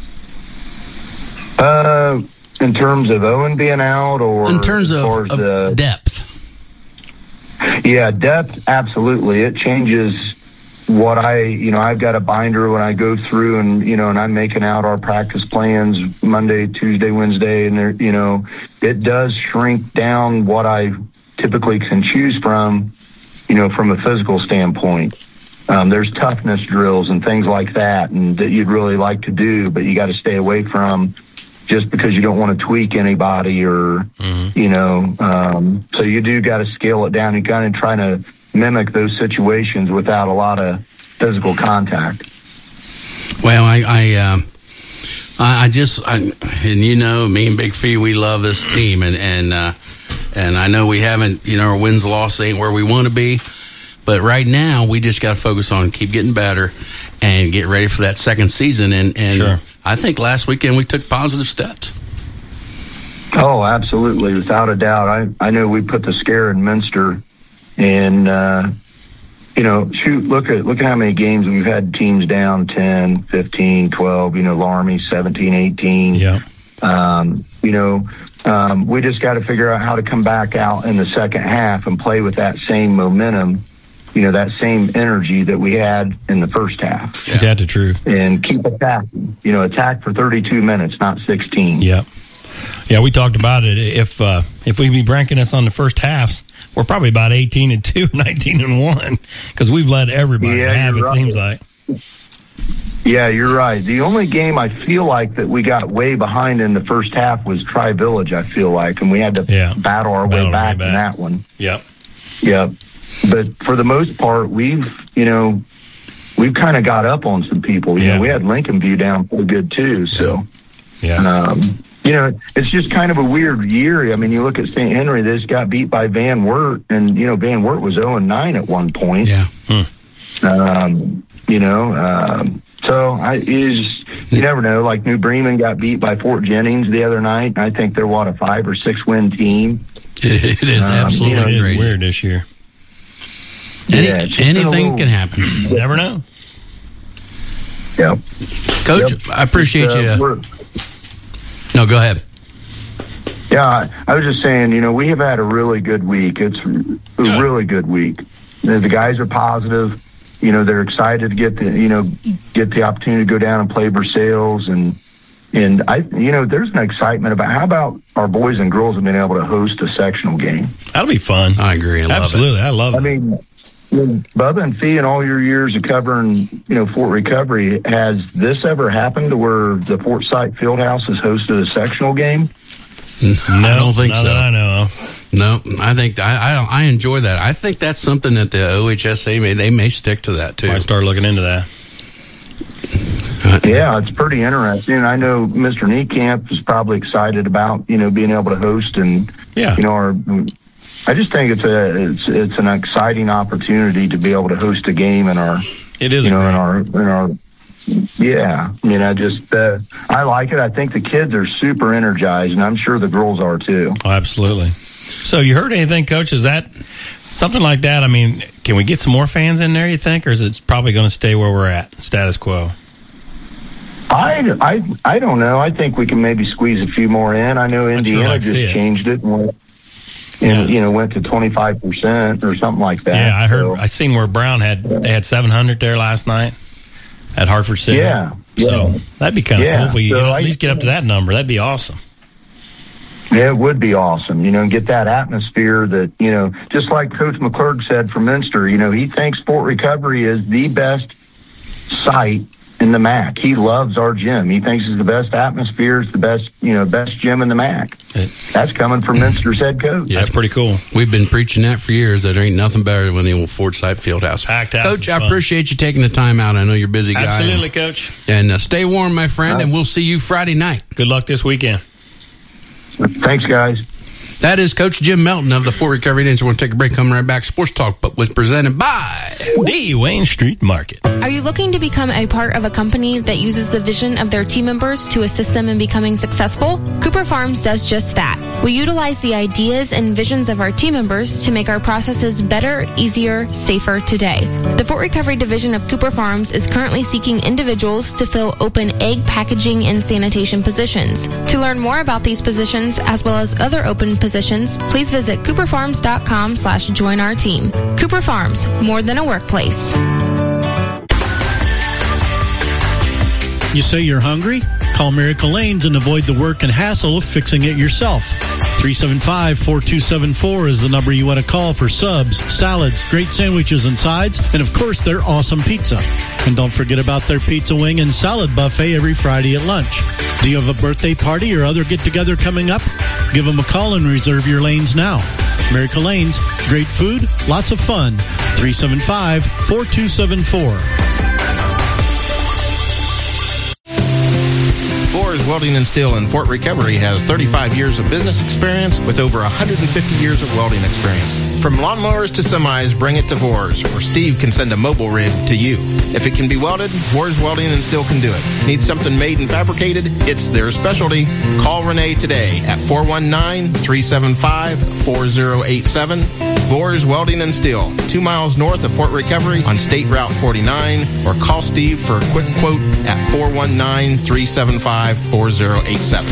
[SPEAKER 15] Uh, in terms of Owen being out, or
[SPEAKER 2] in terms of,
[SPEAKER 15] of
[SPEAKER 2] of
[SPEAKER 15] the,
[SPEAKER 2] depth?
[SPEAKER 15] Yeah, depth. Absolutely, it changes. What I, you know, I've got a binder when I go through and, you know, and I'm making out our practice plans Monday, Tuesday, Wednesday, and there, you know, it does shrink down what I typically can choose from, you know, from a physical standpoint. Um, there's toughness drills and things like that, and that you'd really like to do, but you got to stay away from just because you don't want to tweak anybody or, mm-hmm. you know, um, so you do got to scale it down. You kind of trying to mimic those situations without a lot of physical contact.
[SPEAKER 2] Well, I, I, uh, I just, I, and you know, me and Big Fee, we love this team, and and uh, and I know we haven't, you know, our wins loss ain't where we want to be, but right now we just got to focus on keep getting better and get ready for that second season. And and
[SPEAKER 3] sure.
[SPEAKER 2] I think last weekend we took positive steps.
[SPEAKER 15] Oh, absolutely, without a doubt. I I know we put the scare in Minster. And, uh, you know, shoot, look at look at how many games we've had teams down ten, fifteen, twelve, you know, Laramie, seventeen, eighteen.
[SPEAKER 3] Yeah.
[SPEAKER 15] Um, you know, um, we just got to figure out how to come back out in the second half and play with that same momentum, you know, that same energy that we had in the first half.
[SPEAKER 3] Yeah. That's the truth.
[SPEAKER 15] And keep attacking, you know, attack for thirty-two minutes, not sixteen.
[SPEAKER 3] Yeah. Yeah, we talked about it. If uh, if we be ranking us on the first halves, we're probably about eighteen and two, nineteen and one, because we've led everybody
[SPEAKER 15] yeah,
[SPEAKER 3] half. It
[SPEAKER 15] right.
[SPEAKER 3] seems like.
[SPEAKER 15] Yeah, you're right. The only game I feel like that we got way behind in the first half was Tri Village. I feel like, and we had to
[SPEAKER 3] yeah.
[SPEAKER 15] battle our
[SPEAKER 3] battle
[SPEAKER 15] way, back
[SPEAKER 3] way back
[SPEAKER 15] in that one.
[SPEAKER 3] Yep.
[SPEAKER 15] Yep. But for the most part, we've you know we've kind of got up on some people. You
[SPEAKER 3] yeah.
[SPEAKER 15] know, we had Lincoln View down pretty good too. So.
[SPEAKER 3] Yeah.
[SPEAKER 15] Um, You know, it's just kind of a weird year. I mean, you look at Saint Henry, they just got beat by Van Wert, and, you know, Van Wert was oh and nine at one point.
[SPEAKER 2] Yeah.
[SPEAKER 3] Hmm.
[SPEAKER 15] Um, you know, um, so I is you never know. Like New Bremen got beat by Fort Jennings the other night. I think they're, what, a five or six win team.
[SPEAKER 2] It is um, absolutely
[SPEAKER 3] you know,
[SPEAKER 2] crazy.
[SPEAKER 3] It is weird this year.
[SPEAKER 2] Any,
[SPEAKER 15] yeah,
[SPEAKER 2] anything little, can happen.
[SPEAKER 3] You never know.
[SPEAKER 15] Yeah.
[SPEAKER 2] Coach,
[SPEAKER 15] yep.
[SPEAKER 2] I appreciate
[SPEAKER 15] uh,
[SPEAKER 2] you. No, go ahead.
[SPEAKER 15] Yeah, I, I was just saying, you know, we have had a really good week. It's a
[SPEAKER 3] yeah.
[SPEAKER 15] really good week. The, the guys are positive. You know, they're excited to get the, you know, get the opportunity to go down and play Versailles. And, and I, you know, there's an excitement about how about our boys and girls have been able to host a sectional game.
[SPEAKER 3] That'll be fun.
[SPEAKER 2] I agree. I love
[SPEAKER 3] Absolutely.
[SPEAKER 2] it.
[SPEAKER 3] I love it.
[SPEAKER 15] I mean, Bubba and Fee, in all your years of covering, you know, Fort Recovery, has this ever happened to where the Fort Sight Fieldhouse has hosted a sectional game?
[SPEAKER 2] No, I don't think
[SPEAKER 3] not
[SPEAKER 2] so.
[SPEAKER 3] That I know of.
[SPEAKER 2] No, I think I, I don't. I enjoy that. I think that's something that the O H S A may they may stick to that too.
[SPEAKER 3] Might start looking into that.
[SPEAKER 2] Uh,
[SPEAKER 15] yeah, it's pretty interesting. I know Mister Niekamp is probably excited about, you know, being able to host and
[SPEAKER 3] yeah,
[SPEAKER 15] you know, our. I just think it's a it's it's an exciting opportunity to be able to host a game in our
[SPEAKER 3] it is
[SPEAKER 15] you know
[SPEAKER 3] great.
[SPEAKER 15] in our in our yeah you know just uh, I like it. I think the kids are super energized, and I'm sure the girls are too.
[SPEAKER 3] Oh, absolutely. So you heard anything, Coach? Is that something like that? I mean, can we get some more fans in there, you think, or is it probably going to stay where we're at, status quo?
[SPEAKER 15] I, I, I don't know. I think we can maybe squeeze a few more in. I know Indiana
[SPEAKER 3] like
[SPEAKER 15] just
[SPEAKER 3] it.
[SPEAKER 15] changed it and went, and, you know, went to twenty-five percent or something like that.
[SPEAKER 3] Yeah, I heard.
[SPEAKER 15] So,
[SPEAKER 3] I seen where Brown had they had seven hundred there last night at Hartford City.
[SPEAKER 15] Yeah,
[SPEAKER 3] so
[SPEAKER 15] yeah.
[SPEAKER 3] that'd be kind of
[SPEAKER 15] Yeah,
[SPEAKER 3] cool if we
[SPEAKER 15] so
[SPEAKER 3] could at
[SPEAKER 15] I-
[SPEAKER 3] least get up to that number. That'd be awesome.
[SPEAKER 15] Yeah, it would be awesome, you know, and get that atmosphere that, you know, just like Coach McClurg said from Minster, you know, he thinks Fort Recovery is the best site in the M A C. He loves our gym. He thinks it's the best atmosphere. It's the best, you know, best gym in the M A C.
[SPEAKER 3] It's,
[SPEAKER 15] That's coming from Minster's head coach.
[SPEAKER 2] Yeah,
[SPEAKER 3] That's pretty cool.
[SPEAKER 2] We've been preaching that for years. That there ain't nothing better than the old Fort Sight Fieldhouse.
[SPEAKER 3] Packed house
[SPEAKER 2] Coach,
[SPEAKER 3] is
[SPEAKER 2] I
[SPEAKER 3] fun.
[SPEAKER 2] appreciate you taking the time out. I know you're a busy guy.
[SPEAKER 3] Absolutely, Coach.
[SPEAKER 2] And uh, stay warm, my friend, and we'll see you Friday night.
[SPEAKER 3] Good luck this weekend.
[SPEAKER 15] Thanks, guys.
[SPEAKER 2] That is Coach Jim Melton of the Fort Recovery Indians. We're going to take a break. Coming right back. Sports Talk, but was presented by
[SPEAKER 3] the Wayne Street Market.
[SPEAKER 16] Are you looking to become a part of a company that uses the vision of their team members to assist them in becoming successful? Cooper Farms does just that. We utilize the ideas and visions of our team members to make our processes better, easier, safer today. The Fort Recovery Division of Cooper Farms is currently seeking individuals to fill open egg packaging and sanitation positions. To learn more about these positions, as well as other open positions, please visit cooperfarms.com slash join our team. Cooper Farms, more than a workplace.
[SPEAKER 4] You say you're hungry? Call Miracle Lanes and avoid the work and hassle of fixing it yourself. three seven five, four two seven four is the number you want to call for subs, salads, great sandwiches and sides, and of course their awesome pizza. And don't forget about their pizza wing and salad buffet every Friday at lunch. Do you have a birthday party or other get-together coming up? Give them a call and reserve your lanes now. Miracle Lanes, great food, lots of fun. three seven five, four two seven four.
[SPEAKER 17] Boers Welding and Steel in Fort Recovery has thirty-five years of business experience with over one hundred fifty years of welding experience. From lawnmowers to semis, bring it to Boers, or Steve can send a mobile rig to you. If it can be welded, Boers Welding and Steel can do it. Need something made and fabricated? It's their specialty. Call Renee today at four one nine, three seven five, four zero eight seven. Boers Welding and Steel, two miles north of Fort Recovery on State Route forty-nine, or call Steve for a quick quote at four one nine, three seven five, four zero eight seven.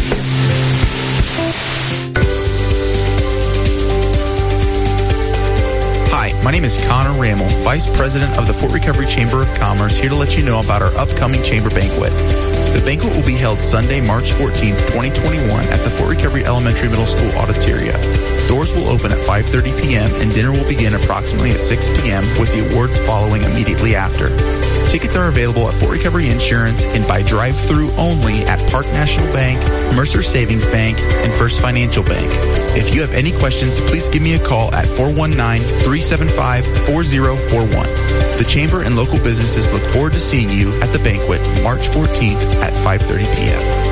[SPEAKER 12] Hi, my name is Connor Rammel, Vice President of the Fort Recovery Chamber of Commerce, here to let you know about our upcoming Chamber Banquet. The banquet will be held Sunday, March fourteenth, twenty twenty-one at the Fort Recovery Elementary Middle School Auditoria. Doors will open at five thirty p.m. and dinner will begin approximately at six p.m. with the awards following immediately after. Tickets are available at Fort Recovery Insurance and by drive-through only at Park National Bank, Mercer Savings Bank, and First Financial Bank. If you have any questions, please give me a call at four one nine, three seven five, four zero four one. The Chamber and local businesses look forward to seeing you at the banquet March fourteenth at five thirty p.m.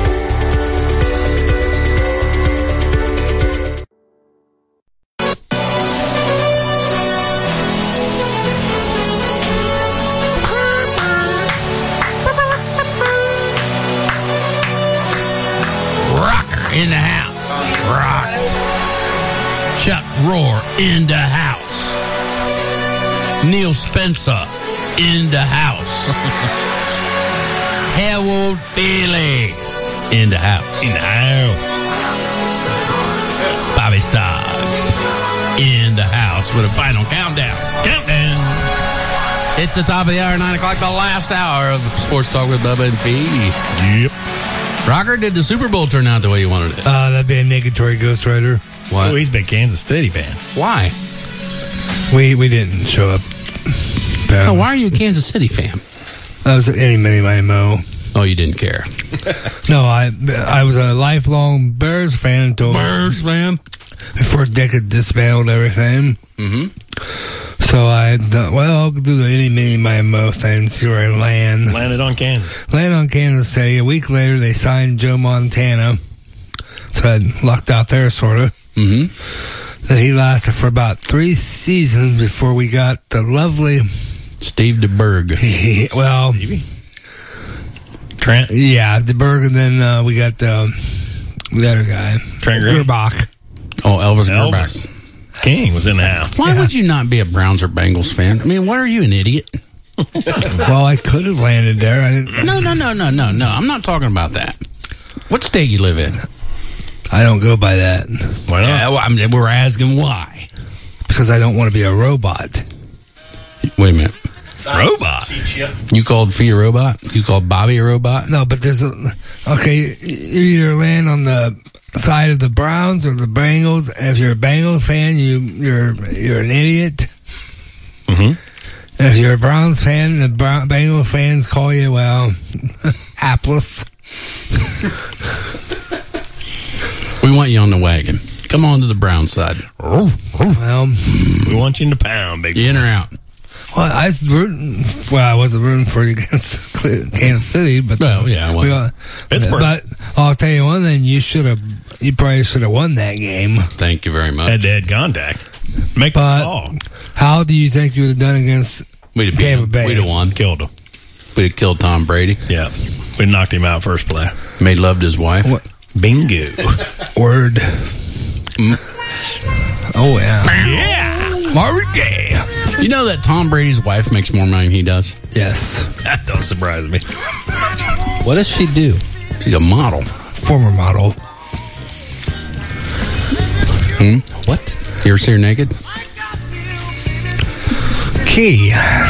[SPEAKER 2] In the house. Rock. Chuck Roar in the house. Neil Spencer in the house. Harold Bailey in the house. In the house. Bobby Stoggs in the house with a final countdown. Countdown. It's the top of the hour, nine o'clock, the last hour of Sports Talk with Bubba and P. Yep. Rocker, did the Super Bowl turn out the way you wanted it?
[SPEAKER 18] Uh, that'd be a negatory Ghost Rider.
[SPEAKER 2] What?
[SPEAKER 3] Oh, he's a big Kansas City fan.
[SPEAKER 2] Why?
[SPEAKER 18] We we didn't show up.
[SPEAKER 2] Oh, why are you a Kansas City fan?
[SPEAKER 18] I was any mini my mo.
[SPEAKER 2] Oh, you didn't care.
[SPEAKER 18] No, I I was a lifelong Bears fan until
[SPEAKER 2] Bears fan
[SPEAKER 18] before Dick had dismantled everything.
[SPEAKER 2] Mm-hmm.
[SPEAKER 18] So I thought, well, I'll do the any mini my mo thing and see where I land.
[SPEAKER 3] Landed on Kansas.
[SPEAKER 18] Landed on Kansas City. A week later, they signed Joe Montana. So I lucked out there, sort of.
[SPEAKER 2] Mm-hmm.
[SPEAKER 18] Then he lasted for about three seasons before we got the lovely
[SPEAKER 2] Steve DeBerg.
[SPEAKER 18] well,
[SPEAKER 3] Stevie? Trent?
[SPEAKER 18] Yeah, DeBerg, and then uh, we got um, the other guy.
[SPEAKER 3] Trent Gray?
[SPEAKER 18] Gerbach.
[SPEAKER 2] Oh, Elvis,
[SPEAKER 3] Elvis
[SPEAKER 2] Gerbach.
[SPEAKER 3] King was in the house.
[SPEAKER 2] Why
[SPEAKER 18] Yeah.
[SPEAKER 2] would you not be a Browns or Bengals fan? I mean, why are you an idiot?
[SPEAKER 18] Well, I could have landed there. I didn't.
[SPEAKER 2] No, no, no, no, no, no. I'm not talking about that. What state you live in?
[SPEAKER 18] I don't go by that.
[SPEAKER 3] Why not?
[SPEAKER 2] Yeah, well, I mean, we're asking why.
[SPEAKER 18] Because I don't want to be a robot.
[SPEAKER 2] Wait a minute.
[SPEAKER 3] Robot?
[SPEAKER 2] You called Fee a robot? You called Bobby a robot?
[SPEAKER 18] No, but there's a... Okay, you either land on the side of the Browns or the Bengals. If you're a Bengals fan, you, you're you're an idiot.
[SPEAKER 3] Mm-hmm.
[SPEAKER 18] And if you're a Browns fan, the Brown, Bengals fans call you, well, hapless.
[SPEAKER 2] We want you on the wagon. Come on to the Brown side.
[SPEAKER 18] Well,
[SPEAKER 3] we want you in the pound, baby.
[SPEAKER 2] You in or out?
[SPEAKER 18] Well, I was rooting. Well, I wasn't rooting for you against Kansas City, but
[SPEAKER 2] well, yeah, well,
[SPEAKER 18] we got,
[SPEAKER 3] Pittsburgh.
[SPEAKER 18] But I'll tell you one thing: you should have, you probably should have won that game.
[SPEAKER 2] Thank you very much.
[SPEAKER 3] Head to head contact. Make
[SPEAKER 18] But
[SPEAKER 3] the call.
[SPEAKER 18] how do you think you would have done against
[SPEAKER 2] We'd have
[SPEAKER 18] Tampa Bay?
[SPEAKER 2] We'd have won.
[SPEAKER 3] Killed him.
[SPEAKER 2] We'd have killed Tom Brady.
[SPEAKER 3] Yeah. We knocked him out first play.
[SPEAKER 2] Made love to his wife.
[SPEAKER 18] What?
[SPEAKER 3] Bingo.
[SPEAKER 18] Word.
[SPEAKER 2] Mm.
[SPEAKER 18] Oh yeah.
[SPEAKER 3] Yeah.
[SPEAKER 18] Marvin Gaye.
[SPEAKER 2] You know that Tom Brady's wife makes more money than he does?
[SPEAKER 18] Yes.
[SPEAKER 3] That don't surprise me.
[SPEAKER 19] What does she do?
[SPEAKER 2] She's a model.
[SPEAKER 18] Former model.
[SPEAKER 2] Hmm?
[SPEAKER 19] What?
[SPEAKER 2] You ever see her naked?
[SPEAKER 18] Key.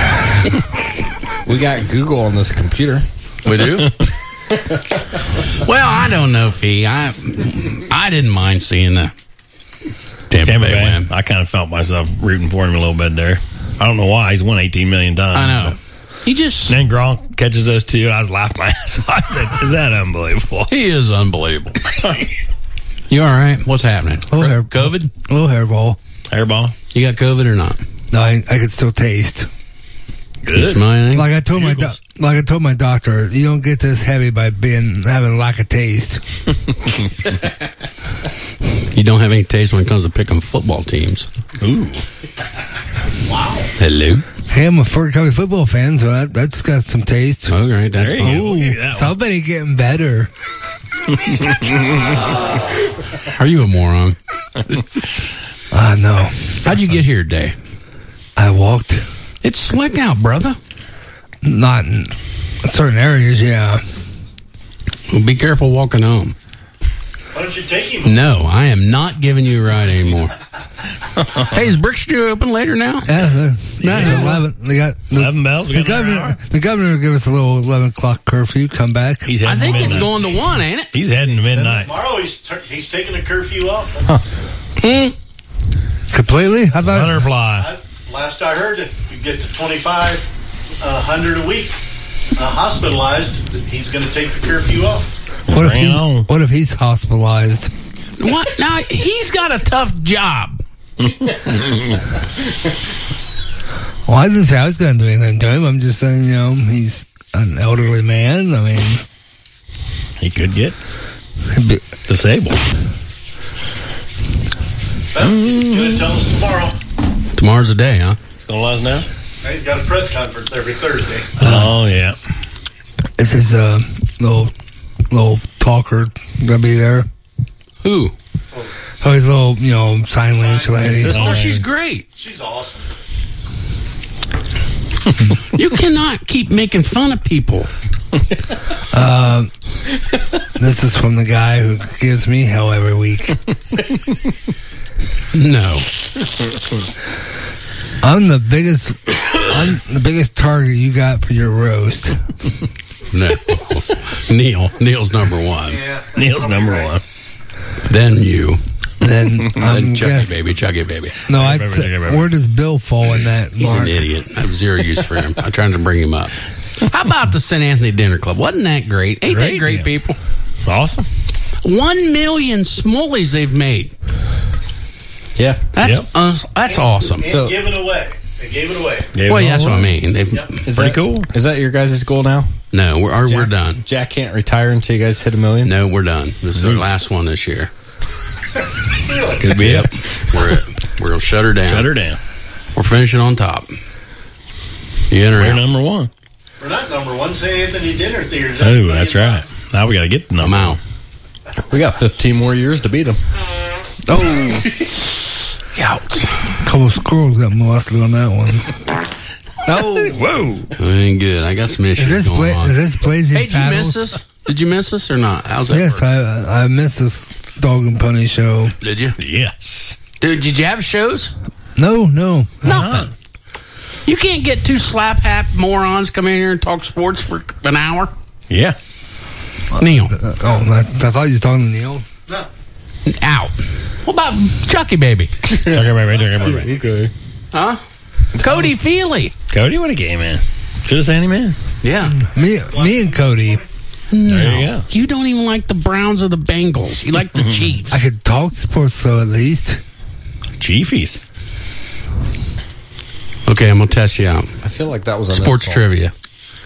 [SPEAKER 19] We got Google on this computer.
[SPEAKER 2] We do? Well, I don't know, Fee. I I didn't mind seeing the Tampa,
[SPEAKER 3] Tampa
[SPEAKER 2] Bay
[SPEAKER 3] Bay.
[SPEAKER 2] win.
[SPEAKER 3] I kind of felt myself rooting for him a little bit there. I don't know why. He's won eighteen million times.
[SPEAKER 2] I know. He just...
[SPEAKER 3] Then Gronk catches those two, and I was laughing my ass off. I said, is that unbelievable?
[SPEAKER 2] He is unbelievable. You all right? What's happening?
[SPEAKER 18] Little hair,
[SPEAKER 2] COVID?
[SPEAKER 18] Little hairball.
[SPEAKER 3] Hairball?
[SPEAKER 2] You got COVID or not?
[SPEAKER 18] No, I, I could still taste.
[SPEAKER 2] Good. You smell anything?
[SPEAKER 18] Like I told my doc like I told my doctor, you don't get this heavy by being having lack of taste.
[SPEAKER 2] You don't have any taste when it comes to picking football teams.
[SPEAKER 3] Ooh.
[SPEAKER 2] Wow. Hello.
[SPEAKER 18] Hey, I'm a Fort County football fan, so that, that's got some taste.
[SPEAKER 2] All right, that's
[SPEAKER 3] There you
[SPEAKER 2] fine.
[SPEAKER 3] go. We'll give you that one.
[SPEAKER 18] Somebody getting better.
[SPEAKER 2] Are you a moron?
[SPEAKER 18] I know.
[SPEAKER 2] How'd you get here today?
[SPEAKER 18] I walked.
[SPEAKER 2] It's slick out, brother.
[SPEAKER 18] Not in certain areas, yeah.
[SPEAKER 2] Well, be careful walking home.
[SPEAKER 4] Why don't you take him?
[SPEAKER 2] No, I am not giving you a ride anymore. Hey, is Brick Stew open later now?
[SPEAKER 18] Yeah, uh,
[SPEAKER 2] Yeah.
[SPEAKER 18] eleven. They got the,
[SPEAKER 3] eleven bells. We
[SPEAKER 18] the
[SPEAKER 3] got another hour.
[SPEAKER 18] governor. The governor will give us a little eleven o'clock curfew. Come back.
[SPEAKER 3] He's
[SPEAKER 2] I
[SPEAKER 3] heading
[SPEAKER 2] think
[SPEAKER 3] to
[SPEAKER 2] it's
[SPEAKER 3] midnight.
[SPEAKER 2] going to one, ain't it?
[SPEAKER 3] He's heading to midnight.
[SPEAKER 4] Tomorrow he's tur he's taking the curfew off.
[SPEAKER 2] Hmm.
[SPEAKER 18] Completely. I thought.
[SPEAKER 3] Butterfly.
[SPEAKER 4] I, last I heard, if you get to twenty-five hundred a week uh, hospitalized, he's going to take the curfew off.
[SPEAKER 18] What if
[SPEAKER 3] Bring it
[SPEAKER 18] he,
[SPEAKER 3] on.
[SPEAKER 18] What if he's hospitalized?
[SPEAKER 2] What? Now, he's got a tough job.
[SPEAKER 18] Well, I didn't say I was going to do anything to him. I'm just saying, you know, he's an elderly man. I mean,
[SPEAKER 3] He could get
[SPEAKER 18] he'd be-
[SPEAKER 3] disabled.
[SPEAKER 4] Well, he's going to tell us tomorrow.
[SPEAKER 2] Tomorrow's the day, huh?
[SPEAKER 3] It's going to let us know?
[SPEAKER 4] He's got a press conference every Thursday.
[SPEAKER 3] Oh, yeah.
[SPEAKER 18] This is a little little talker gonna be there.
[SPEAKER 2] Who?
[SPEAKER 18] Oh, he's a little, you know, sign language lady.
[SPEAKER 2] Oh, she's great.
[SPEAKER 4] She's awesome.
[SPEAKER 2] You cannot keep making fun of people.
[SPEAKER 18] Uh, this is from the guy who gives me hell every week.
[SPEAKER 2] No.
[SPEAKER 18] I'm the biggest. I'm the biggest target you got for your roast.
[SPEAKER 2] No. Neil. Neil's number one.
[SPEAKER 4] Yeah.
[SPEAKER 3] Neil's number one.
[SPEAKER 2] Then you.
[SPEAKER 18] Then
[SPEAKER 2] Then
[SPEAKER 18] I'm
[SPEAKER 2] Chucky
[SPEAKER 18] guess,
[SPEAKER 2] baby, Chucky baby.
[SPEAKER 18] no.
[SPEAKER 3] Chucky
[SPEAKER 18] I'd
[SPEAKER 3] baby,
[SPEAKER 18] say,
[SPEAKER 3] Chucky baby.
[SPEAKER 18] where does Bill fall in that?
[SPEAKER 2] He's
[SPEAKER 18] Mark?
[SPEAKER 2] an idiot. I have zero use for him. I'm trying to bring him up. How about the Saint Anthony Dinner Club? Wasn't that great? Ain't
[SPEAKER 3] Great
[SPEAKER 2] they great
[SPEAKER 3] deal.
[SPEAKER 2] people?
[SPEAKER 3] Awesome.
[SPEAKER 2] One million smoolies they've made.
[SPEAKER 19] Yeah.
[SPEAKER 2] That's
[SPEAKER 3] Yep.
[SPEAKER 2] uh, that's awesome.
[SPEAKER 4] And
[SPEAKER 19] So-
[SPEAKER 4] give it away. They gave it away.
[SPEAKER 3] Gave
[SPEAKER 2] Well,
[SPEAKER 3] him
[SPEAKER 2] yeah, that's
[SPEAKER 3] all
[SPEAKER 2] what I
[SPEAKER 3] away.
[SPEAKER 2] mean. They've,
[SPEAKER 4] Yep.
[SPEAKER 19] Is
[SPEAKER 3] Pretty
[SPEAKER 19] that,
[SPEAKER 3] cool.
[SPEAKER 19] Is that your guys' goal now?
[SPEAKER 2] No, we're are, we're
[SPEAKER 19] Jack-
[SPEAKER 2] done.
[SPEAKER 19] Jack can't retire until you guys hit a million?
[SPEAKER 2] No, we're done. This is our last one this year.
[SPEAKER 3] Could be
[SPEAKER 2] Yep.
[SPEAKER 3] it.
[SPEAKER 2] We're it. We're gonna shut her down.
[SPEAKER 3] Shut her down.
[SPEAKER 2] We're finishing on top. You in or
[SPEAKER 3] We're
[SPEAKER 2] out?
[SPEAKER 3] number one.
[SPEAKER 4] We're not number one. Saint Anthony Dinner Theater.
[SPEAKER 3] Oh, that's right. Now we got to get the
[SPEAKER 2] I'm
[SPEAKER 3] number.
[SPEAKER 2] out.
[SPEAKER 19] We got fifteen more years to beat them.
[SPEAKER 2] Oh, Yowts.
[SPEAKER 18] Couple squirrels got molested on that one.
[SPEAKER 2] Oh,
[SPEAKER 3] Whoa.
[SPEAKER 2] I ain't good. I got some
[SPEAKER 18] Is
[SPEAKER 2] issues
[SPEAKER 18] this,
[SPEAKER 2] going
[SPEAKER 18] bla-
[SPEAKER 2] on.
[SPEAKER 18] is this Blazing
[SPEAKER 2] Hey, did you miss
[SPEAKER 18] Saddles?
[SPEAKER 2] us? Did you miss us or not? How's that?
[SPEAKER 18] Yes,
[SPEAKER 2] work?
[SPEAKER 18] I I missed this dog and pony show.
[SPEAKER 2] Did you?
[SPEAKER 3] Yes.
[SPEAKER 2] Dude, did you have shows?
[SPEAKER 18] No, no.
[SPEAKER 2] Nothing. You can't get two slap hat morons come in here and talk sports for an hour.
[SPEAKER 3] Yeah.
[SPEAKER 2] Neil,
[SPEAKER 18] Uh, oh, I, I thought you were talking to Neil.
[SPEAKER 4] No.
[SPEAKER 2] out. What about Chucky baby?
[SPEAKER 3] Chucky baby, Chucky baby.
[SPEAKER 19] Okay.
[SPEAKER 2] Huh? Cody Feely.
[SPEAKER 3] Cody, what a game, man. Should have seen him in.
[SPEAKER 2] Yeah.
[SPEAKER 18] Me, me and Cody.
[SPEAKER 2] No,
[SPEAKER 3] There you go.
[SPEAKER 2] you don't even like the Browns or the Bengals. You like the Chiefs.
[SPEAKER 18] I could talk sports though at least.
[SPEAKER 3] Chiefies.
[SPEAKER 2] Okay, I'm gonna test you out.
[SPEAKER 19] I feel like that was a
[SPEAKER 2] Sports trivia.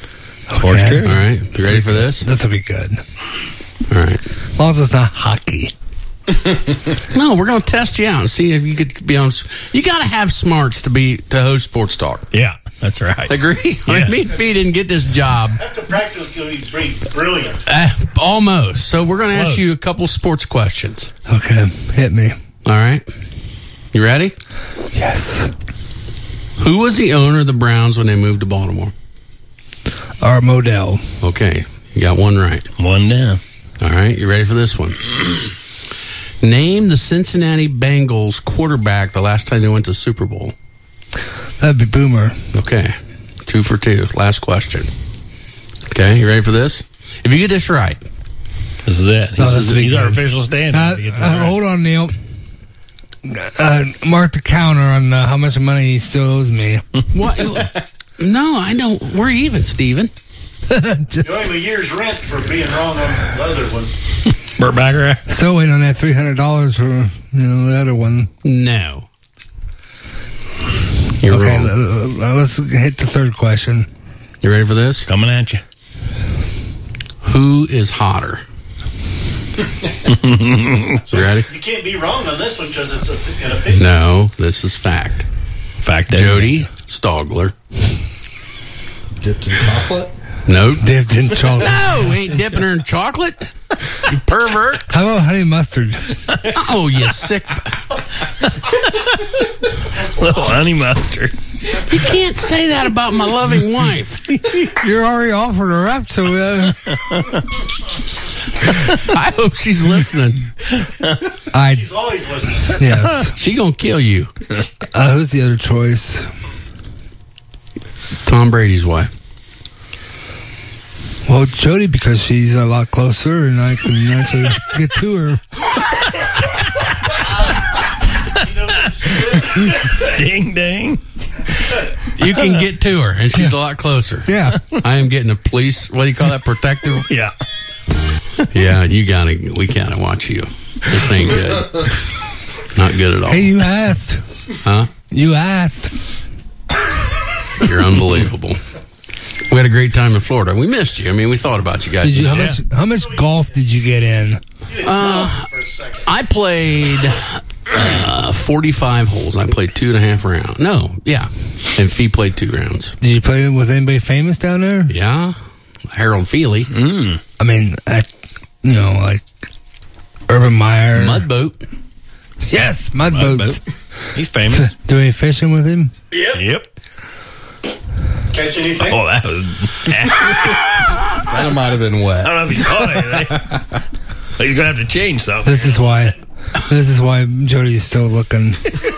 [SPEAKER 2] Sports trivia. All right. You ready for this?
[SPEAKER 18] This will be good.
[SPEAKER 2] All right.
[SPEAKER 18] As long as it's not hockey.
[SPEAKER 2] No, we're going to test you out and see if you could be on. You got to have smarts to be to host Sports Talk.
[SPEAKER 3] Yeah, that's right.
[SPEAKER 2] Agree? Yes. I mean, me and Fee didn't get this job.
[SPEAKER 4] After practice, you'll be brilliant.
[SPEAKER 2] Uh, almost. So we're going to ask
[SPEAKER 3] Close.
[SPEAKER 2] you a couple sports questions.
[SPEAKER 18] Okay, hit me.
[SPEAKER 2] All right. You ready?
[SPEAKER 18] Yes.
[SPEAKER 2] Who was the owner of the Browns when they moved to Baltimore?
[SPEAKER 18] Art Modell.
[SPEAKER 2] Okay, you got one right.
[SPEAKER 3] One down.
[SPEAKER 2] All right, you ready for this one? Name the Cincinnati Bengals quarterback the last time they went to the Super Bowl.
[SPEAKER 18] That'd be Boomer.
[SPEAKER 2] Okay, two for two. Last question. Okay, you ready for this? If you get this right,
[SPEAKER 3] this is it. He's,
[SPEAKER 18] No, this
[SPEAKER 3] he's
[SPEAKER 18] is
[SPEAKER 3] our
[SPEAKER 18] good.
[SPEAKER 3] official standard.
[SPEAKER 18] Uh,
[SPEAKER 3] if he gets it
[SPEAKER 18] uh,
[SPEAKER 3] right.
[SPEAKER 18] hold on, Neil. Uh, mark the counter on uh, how much money he still owes me.
[SPEAKER 2] what? No, I don't. We're even, Steven.
[SPEAKER 4] You owe him a year's rent for being wrong on the other one.
[SPEAKER 3] Burt Bacharach.
[SPEAKER 18] Still waiting on that three hundred dollars for you know the other one.
[SPEAKER 2] No. You're
[SPEAKER 18] okay,
[SPEAKER 2] wrong.
[SPEAKER 18] uh, let's hit the third question.
[SPEAKER 2] You ready for this?
[SPEAKER 3] Coming at you.
[SPEAKER 2] Who is hotter? You ready?
[SPEAKER 4] You can't be wrong on this one because it's a, an opinion.
[SPEAKER 2] No, this is fact.
[SPEAKER 3] Fact.
[SPEAKER 2] Jody Stogler.
[SPEAKER 19] Dipped in chocolate?
[SPEAKER 2] No.
[SPEAKER 18] Dipped in chocolate.
[SPEAKER 2] No, we ain't dipping her in chocolate. You pervert.
[SPEAKER 18] How about honey mustard?
[SPEAKER 2] Oh, you sick.
[SPEAKER 3] Little honey mustard.
[SPEAKER 2] You can't say that about my loving wife.
[SPEAKER 18] You're already offered her up, so uh,
[SPEAKER 2] I hope she's listening.
[SPEAKER 18] I
[SPEAKER 4] She's always listening.
[SPEAKER 18] yes.
[SPEAKER 2] She gonna kill you.
[SPEAKER 18] Uh, who's the other choice?
[SPEAKER 2] Tom Brady's wife.
[SPEAKER 18] Well, Jody, because she's a lot closer, and I can actually get to her.
[SPEAKER 3] Ding, ding.
[SPEAKER 2] You can get to her, and she's a lot closer.
[SPEAKER 18] Yeah.
[SPEAKER 2] I am getting a police, what do you call that, protective?
[SPEAKER 3] Yeah.
[SPEAKER 2] Yeah, you gotta, we gotta watch you. This ain't good. Not good at all.
[SPEAKER 18] Hey, you asked.
[SPEAKER 2] Huh?
[SPEAKER 18] You asked.
[SPEAKER 2] You're unbelievable. We had a great time in Florida. We missed you. I mean, we thought about you guys.
[SPEAKER 18] Did you? How
[SPEAKER 2] Yeah.
[SPEAKER 18] much? How much golf did you get in?
[SPEAKER 2] Uh, I played uh, forty-five holes. I played two and a half rounds. No, yeah. And Fee played two rounds.
[SPEAKER 18] Did you play with anybody famous down there?
[SPEAKER 2] Yeah. Harold Feely.
[SPEAKER 3] Mm.
[SPEAKER 18] I mean, I, you know, like Urban Meyer.
[SPEAKER 2] Mudboat.
[SPEAKER 18] Yes, Mudboat.
[SPEAKER 3] He's famous.
[SPEAKER 18] Do any fishing with him?
[SPEAKER 3] Yep. Yep.
[SPEAKER 4] Catch anything?
[SPEAKER 3] Oh, that was.
[SPEAKER 19] That might have been wet.
[SPEAKER 3] I don't know if he's caught anything. He's going to have to change something.
[SPEAKER 18] This is why. This is why Jody's still looking.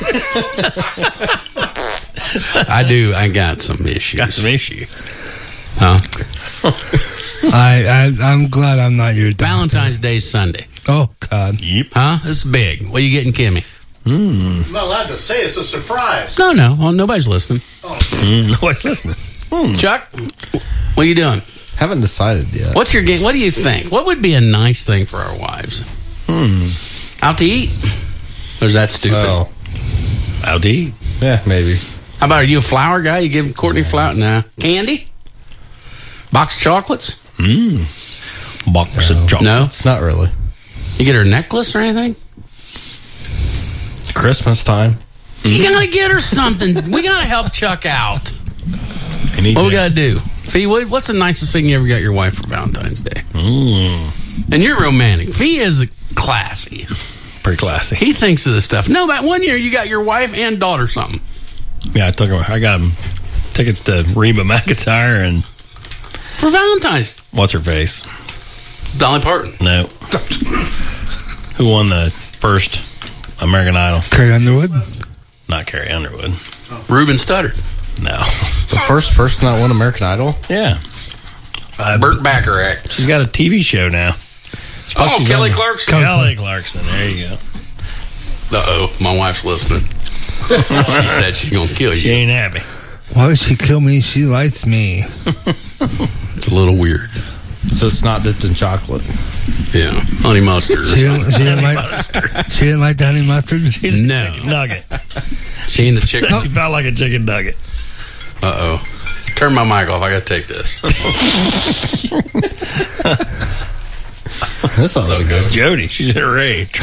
[SPEAKER 2] I do. I got some issues.
[SPEAKER 3] Got some issues.
[SPEAKER 2] Huh?
[SPEAKER 18] I, I I'm glad I'm not your doctor.
[SPEAKER 2] Valentine's Day Sunday.
[SPEAKER 18] Oh God.
[SPEAKER 3] Yep.
[SPEAKER 2] Huh? It's big. What are you getting, Kimmy?
[SPEAKER 3] Mm.
[SPEAKER 4] I'm not allowed to say it's a surprise.
[SPEAKER 2] No, no. Well, nobody's listening.
[SPEAKER 3] Mm, nobody's listening.
[SPEAKER 2] Mm. Chuck, what are you doing?
[SPEAKER 19] Haven't decided yet.
[SPEAKER 2] What's your game? What do you think? What would be a nice thing for our wives?
[SPEAKER 3] Hmm.
[SPEAKER 2] Out to eat? Or is that stupid?
[SPEAKER 19] Oh.
[SPEAKER 3] Out to eat.
[SPEAKER 19] Yeah, maybe.
[SPEAKER 2] How about, are you a flower guy? You give Courtney flower? Nah. Candy? Box of chocolates?
[SPEAKER 3] Mm. Box of chocolates.
[SPEAKER 2] No?
[SPEAKER 19] It's not really.
[SPEAKER 2] You get her a necklace or anything?
[SPEAKER 19] Christmas time.
[SPEAKER 2] You gotta get her something. We gotta help Chuck out. What we gotta do? Fee, what, what's the nicest thing you ever got your wife for Valentine's Day?
[SPEAKER 3] Mm.
[SPEAKER 2] And you're romantic. Fee is classy.
[SPEAKER 3] Pretty classy.
[SPEAKER 2] He thinks of this stuff. No, but one year you got your wife and daughter something.
[SPEAKER 3] Yeah, I took her. I got him tickets to Reba McEntire and
[SPEAKER 2] for Valentine's.
[SPEAKER 3] What's her face?
[SPEAKER 2] Dolly Parton.
[SPEAKER 3] No. Who won the first American Idol?
[SPEAKER 18] Carrie Underwood.
[SPEAKER 3] Not Carrie Underwood.
[SPEAKER 2] Ruben Studdard.
[SPEAKER 3] No.
[SPEAKER 19] The first person that won American Idol?
[SPEAKER 3] Yeah.
[SPEAKER 2] Uh, Burt Bacharach.
[SPEAKER 3] She's got a T V show now.
[SPEAKER 2] Oh,
[SPEAKER 3] She's
[SPEAKER 2] Kelly
[SPEAKER 3] on-
[SPEAKER 2] Clarkson.
[SPEAKER 3] Kelly Clarkson. There you go.
[SPEAKER 2] Uh-oh, my wife's listening. She said she's going to kill you.
[SPEAKER 3] She ain't happy.
[SPEAKER 18] Why would she kill me? She likes me.
[SPEAKER 2] It's a little weird.
[SPEAKER 19] So it's not dipped in chocolate.
[SPEAKER 2] Yeah, honey mustard.
[SPEAKER 18] She didn't, she didn't like. She didn't like the honey mustard.
[SPEAKER 3] She's a
[SPEAKER 2] No.
[SPEAKER 3] chicken nugget.
[SPEAKER 2] She ain't the chicken.
[SPEAKER 3] She felt like a chicken nugget.
[SPEAKER 2] Uh-oh. Turn my mic off. I got to take this.
[SPEAKER 19] That's all so
[SPEAKER 3] good. Jody, she's in a rage.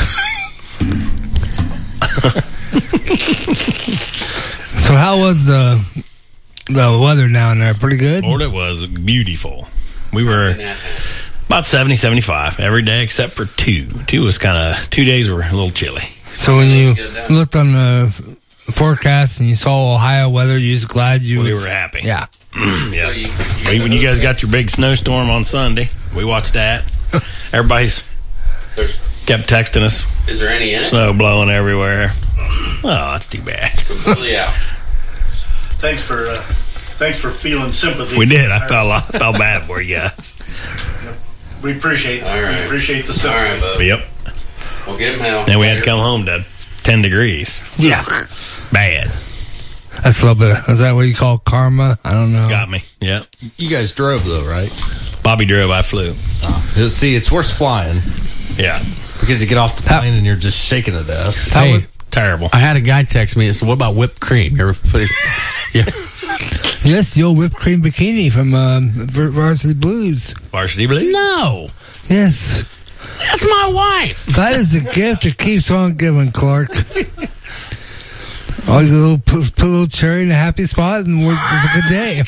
[SPEAKER 18] So how was the the weather down there? Pretty good?
[SPEAKER 3] Lord, it was beautiful. We were about seventy, seventy-five every day except for two. Two was kind of, two days were a little chilly.
[SPEAKER 18] So when you looked on the forecast and you saw Ohio weather, you was glad you
[SPEAKER 3] We
[SPEAKER 18] was,
[SPEAKER 3] were happy.
[SPEAKER 18] Yeah.
[SPEAKER 3] yeah. So you, you when you guys got your big snowstorm on Sunday, we watched that. Everybody's
[SPEAKER 2] There's,
[SPEAKER 3] kept texting us.
[SPEAKER 2] Is there any in it?
[SPEAKER 3] Snow blowing everywhere. Oh, that's too bad.
[SPEAKER 2] Completely out.
[SPEAKER 4] Thanks for uh, thanks for feeling sympathy.
[SPEAKER 3] We did. I felt I felt bad for you guys.
[SPEAKER 4] We appreciate
[SPEAKER 2] All right.
[SPEAKER 4] we appreciate the
[SPEAKER 2] All right,
[SPEAKER 4] sympathy.
[SPEAKER 2] bud.
[SPEAKER 3] Yep.
[SPEAKER 2] We'll get him hell.
[SPEAKER 3] And we had to come home to ten degrees.
[SPEAKER 18] Yeah.
[SPEAKER 3] Bad.
[SPEAKER 18] That's a little bit. Is that what you call karma? I don't know.
[SPEAKER 3] Got me. Yep.
[SPEAKER 19] You guys drove though, right?
[SPEAKER 3] Bobby drove. I flew.
[SPEAKER 19] Oh. See, it's worse flying.
[SPEAKER 3] Yeah.
[SPEAKER 19] Because you get off the plane and you're just shaking to death.
[SPEAKER 2] Hey,
[SPEAKER 3] was terrible.
[SPEAKER 2] I had a guy text me and said, "What about whipped cream? You ever put it?" Yeah.
[SPEAKER 18] Yes, the old whipped cream bikini from um, Var- Varsity Blues.
[SPEAKER 3] Varsity Blues?
[SPEAKER 2] No.
[SPEAKER 18] Yes.
[SPEAKER 2] That's my wife.
[SPEAKER 18] That is the gift that keeps on giving, Clark. Oh, you little put, put a little cherry in a happy spot, and we're, it's a good day.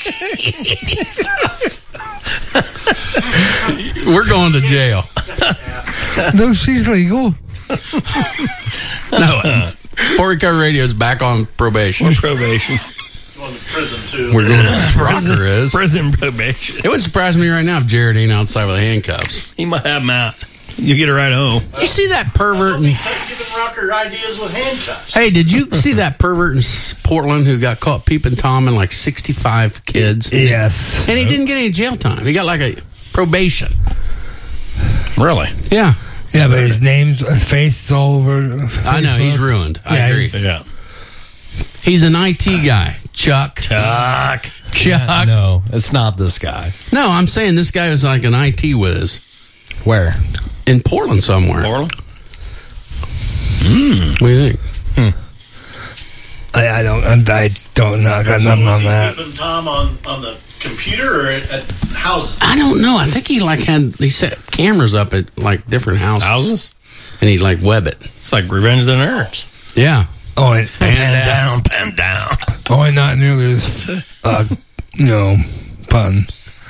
[SPEAKER 2] We're going to jail.
[SPEAKER 18] No, she's legal.
[SPEAKER 2] No, Fort Recovery Radio is back on probation.
[SPEAKER 3] On probation.
[SPEAKER 4] Going to prison too.
[SPEAKER 2] We're going to Rocker is
[SPEAKER 3] Prison probation.
[SPEAKER 2] It wouldn't surprise me right now if Jared ain't outside with handcuffs.
[SPEAKER 3] He might have him out. You get it right home.
[SPEAKER 2] You see that pervert? In,
[SPEAKER 4] Giving Rocker ideas with handcuffs.
[SPEAKER 2] hey, did you see that pervert in Portland who got caught peeping Tom and like sixty-five kids?
[SPEAKER 18] Yes.
[SPEAKER 2] And he didn't get any jail time. He got like a probation.
[SPEAKER 3] Really?
[SPEAKER 2] Yeah.
[SPEAKER 18] Yeah, but his name's, his face is all over Facebook.
[SPEAKER 2] I know, he's ruined. I
[SPEAKER 18] Yeah,
[SPEAKER 2] agree.
[SPEAKER 18] he's-
[SPEAKER 3] Yeah.
[SPEAKER 2] He's an I T guy. Chuck.
[SPEAKER 3] Chuck.
[SPEAKER 2] Chuck.
[SPEAKER 19] No, it's not this guy.
[SPEAKER 2] No, I'm saying this guy was like an I T whiz.
[SPEAKER 19] Where?
[SPEAKER 2] In Portland somewhere.
[SPEAKER 3] Portland?
[SPEAKER 2] Mm. What do you think?
[SPEAKER 18] Hmm. I, I don't. I don't know. I got nothing
[SPEAKER 4] was
[SPEAKER 18] on
[SPEAKER 4] he
[SPEAKER 18] that.
[SPEAKER 4] keeping Tom on, on the computer or at, at houses?
[SPEAKER 2] I don't know. I think he like had he set cameras up at like different houses.
[SPEAKER 3] Houses?
[SPEAKER 2] And he'd like web it.
[SPEAKER 3] It's like Revenge of the Nerds.
[SPEAKER 2] Yeah.
[SPEAKER 18] Oh, and,
[SPEAKER 3] Pen down, pen down.
[SPEAKER 18] oh, and not nearly as, uh, you know, pun.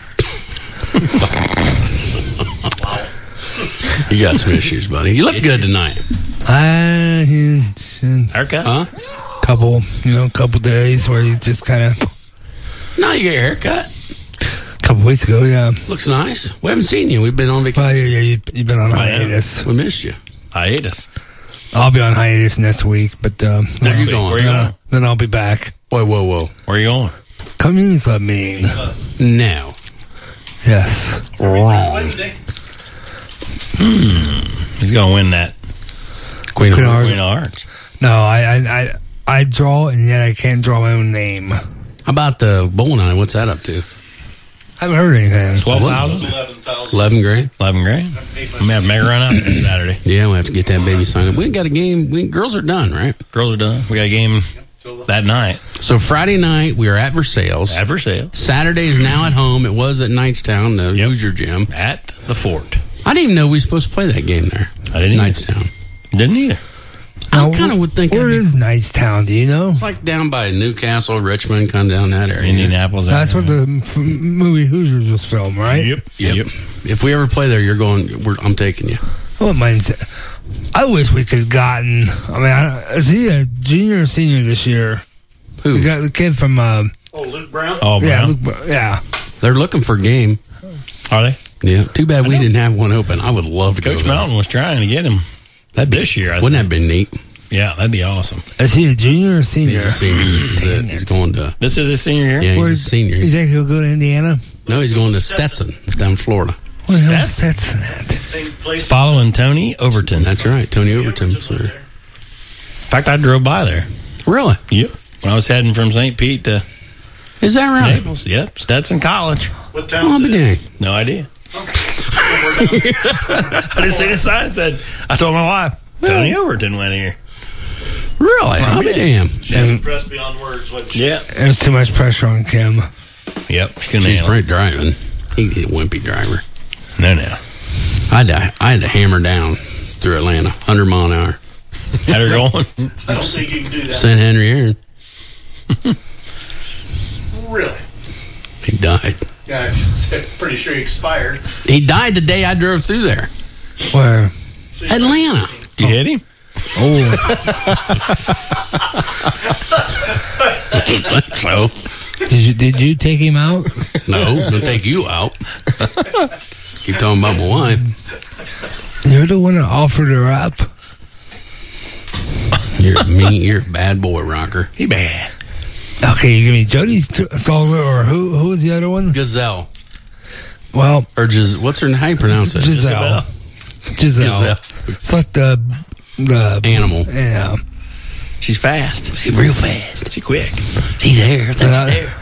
[SPEAKER 2] You got some issues, buddy. You look good tonight.
[SPEAKER 18] I
[SPEAKER 3] Haircut?
[SPEAKER 2] Huh?
[SPEAKER 18] couple, you know, couple days where you just kind of.
[SPEAKER 2] No, you get your haircut.
[SPEAKER 18] Couple weeks ago, yeah.
[SPEAKER 2] Looks nice. We haven't seen you. We've been on vacation.
[SPEAKER 18] Well, yeah, yeah, you, you've been on hiatus.
[SPEAKER 2] We missed you.
[SPEAKER 3] Hiatus.
[SPEAKER 18] I'll be on hiatus next week, but um,
[SPEAKER 2] Where you
[SPEAKER 3] week.
[SPEAKER 2] going?
[SPEAKER 3] Where you
[SPEAKER 18] then,
[SPEAKER 3] going?
[SPEAKER 18] then I'll be back.
[SPEAKER 2] Whoa, whoa, whoa.
[SPEAKER 3] Where are you going?
[SPEAKER 18] Community club meeting.
[SPEAKER 2] No.
[SPEAKER 18] Yes.
[SPEAKER 2] Wrong.
[SPEAKER 3] Hmm. He's going to win that
[SPEAKER 2] Queen of
[SPEAKER 18] Queen of
[SPEAKER 2] Hearts.
[SPEAKER 3] Queen of Hearts.
[SPEAKER 18] No, I, I, I, I draw, and yet I can't draw my own name.
[SPEAKER 2] How about the bowling alley? What's that up to?
[SPEAKER 18] I haven't heard anything.
[SPEAKER 3] twelve thousand?
[SPEAKER 4] eleven thousand.
[SPEAKER 2] Eleven grand.
[SPEAKER 3] eleven grand. We have mega run out there Saturday.
[SPEAKER 2] Yeah, we have to get that baby signed up. We ain't got a game. We girls are done, right?
[SPEAKER 3] Girls are done. We got a game that night.
[SPEAKER 2] So Friday night we are at Versailles.
[SPEAKER 3] At Versailles.
[SPEAKER 2] Saturday is now at home. It was at Knightstown, the
[SPEAKER 3] Yep.
[SPEAKER 2] Hoosier Gym.
[SPEAKER 3] At the fort.
[SPEAKER 2] I didn't even know we were supposed to play that game there.
[SPEAKER 3] I didn't either.
[SPEAKER 2] Knightstown.
[SPEAKER 3] Didn't either.
[SPEAKER 2] I kind of would think
[SPEAKER 18] Where
[SPEAKER 2] it'd be-
[SPEAKER 18] is Knightstown? Do you know?
[SPEAKER 2] it's like down by Newcastle, Richmond, kind of down that area.
[SPEAKER 3] Indianapolis.
[SPEAKER 18] That's what the f- movie Hoosiers was filmed, right?
[SPEAKER 3] Yep.
[SPEAKER 2] Yep.
[SPEAKER 3] Yep.
[SPEAKER 2] If we ever play there, you're going. We're, I'm taking you.
[SPEAKER 18] I wouldn't mind. sa- I wish we could have gotten. I mean, I, is he a junior or senior this year?
[SPEAKER 2] Who?
[SPEAKER 18] The, guy, the kid from. Uh,
[SPEAKER 4] Oh, Luke Brown.
[SPEAKER 3] Oh,
[SPEAKER 18] yeah,
[SPEAKER 3] Brown.
[SPEAKER 18] Luke, Br- yeah.
[SPEAKER 2] They're looking for game.
[SPEAKER 3] Are they?
[SPEAKER 2] Yeah. Too bad we didn't have one open. I would love to go
[SPEAKER 3] Coach
[SPEAKER 2] there.
[SPEAKER 3] Mountain was trying to get him
[SPEAKER 2] That'd be,
[SPEAKER 3] this year. I
[SPEAKER 2] Wouldn't
[SPEAKER 3] think.
[SPEAKER 2] that have been neat?
[SPEAKER 3] Yeah, that'd be awesome.
[SPEAKER 18] Is he a junior or senior?
[SPEAKER 2] He's a senior. This is it. He's going to.
[SPEAKER 3] This is his senior year?
[SPEAKER 2] Yeah, he's a
[SPEAKER 18] Where's-
[SPEAKER 2] senior.
[SPEAKER 18] You think he'll go to Indiana?
[SPEAKER 2] No, he's going to Stetson down in Florida.
[SPEAKER 18] What the hell is Stetson at?
[SPEAKER 4] Same place.
[SPEAKER 3] It's following Tony Overton.
[SPEAKER 2] That's right, Tony Overton. Sir.
[SPEAKER 3] In fact, I drove by there.
[SPEAKER 2] Really?
[SPEAKER 3] Yep. When I was heading from Saint Pete to
[SPEAKER 2] Is that right?
[SPEAKER 3] Naples. Yep. Stetson College.
[SPEAKER 4] What
[SPEAKER 2] Oh,
[SPEAKER 4] town
[SPEAKER 2] I'll
[SPEAKER 4] is
[SPEAKER 2] be
[SPEAKER 4] it?
[SPEAKER 2] dang.
[SPEAKER 3] No idea. I just seen a sign that said, I told my wife, Tony Overton went here.
[SPEAKER 2] Really? I'll be damn.
[SPEAKER 4] She was impressed beyond words, wasn't she?
[SPEAKER 3] Yeah.
[SPEAKER 18] There's too much pressure on Kim.
[SPEAKER 3] Yep.
[SPEAKER 2] She's great driving. He's a wimpy driver.
[SPEAKER 3] No, no.
[SPEAKER 2] I had to, I had to hammer down through Atlanta, one hundred mile an hour.
[SPEAKER 3] Had her going?
[SPEAKER 4] I don't think you can do that.
[SPEAKER 2] Saint Henry Aaron.
[SPEAKER 4] Really?
[SPEAKER 2] He died.
[SPEAKER 4] Yeah, I'm pretty sure he expired.
[SPEAKER 2] He died the day I drove through there.
[SPEAKER 18] Where?
[SPEAKER 2] Atlanta.
[SPEAKER 3] You hit him?
[SPEAKER 18] Oh.
[SPEAKER 2] I think so.
[SPEAKER 18] Did you, did you take him out?
[SPEAKER 2] No, gonna take you out. Keep talking about my wife.
[SPEAKER 18] You're the one that offered her up.
[SPEAKER 2] You're me. You're a bad boy, Rocker.
[SPEAKER 3] He bad.
[SPEAKER 18] Okay, you give me Jody Solar, or who? Who was the other one?
[SPEAKER 2] Gazelle.
[SPEAKER 18] Well,
[SPEAKER 2] or Gis- what's her? How you pronounce it?
[SPEAKER 18] Giselle. Giselle.
[SPEAKER 2] Giselle.
[SPEAKER 18] It's like the the
[SPEAKER 2] animal.
[SPEAKER 18] Yeah.
[SPEAKER 2] She's fast. She's real fast. She's quick. She's there. That's
[SPEAKER 18] Uh,
[SPEAKER 2] there.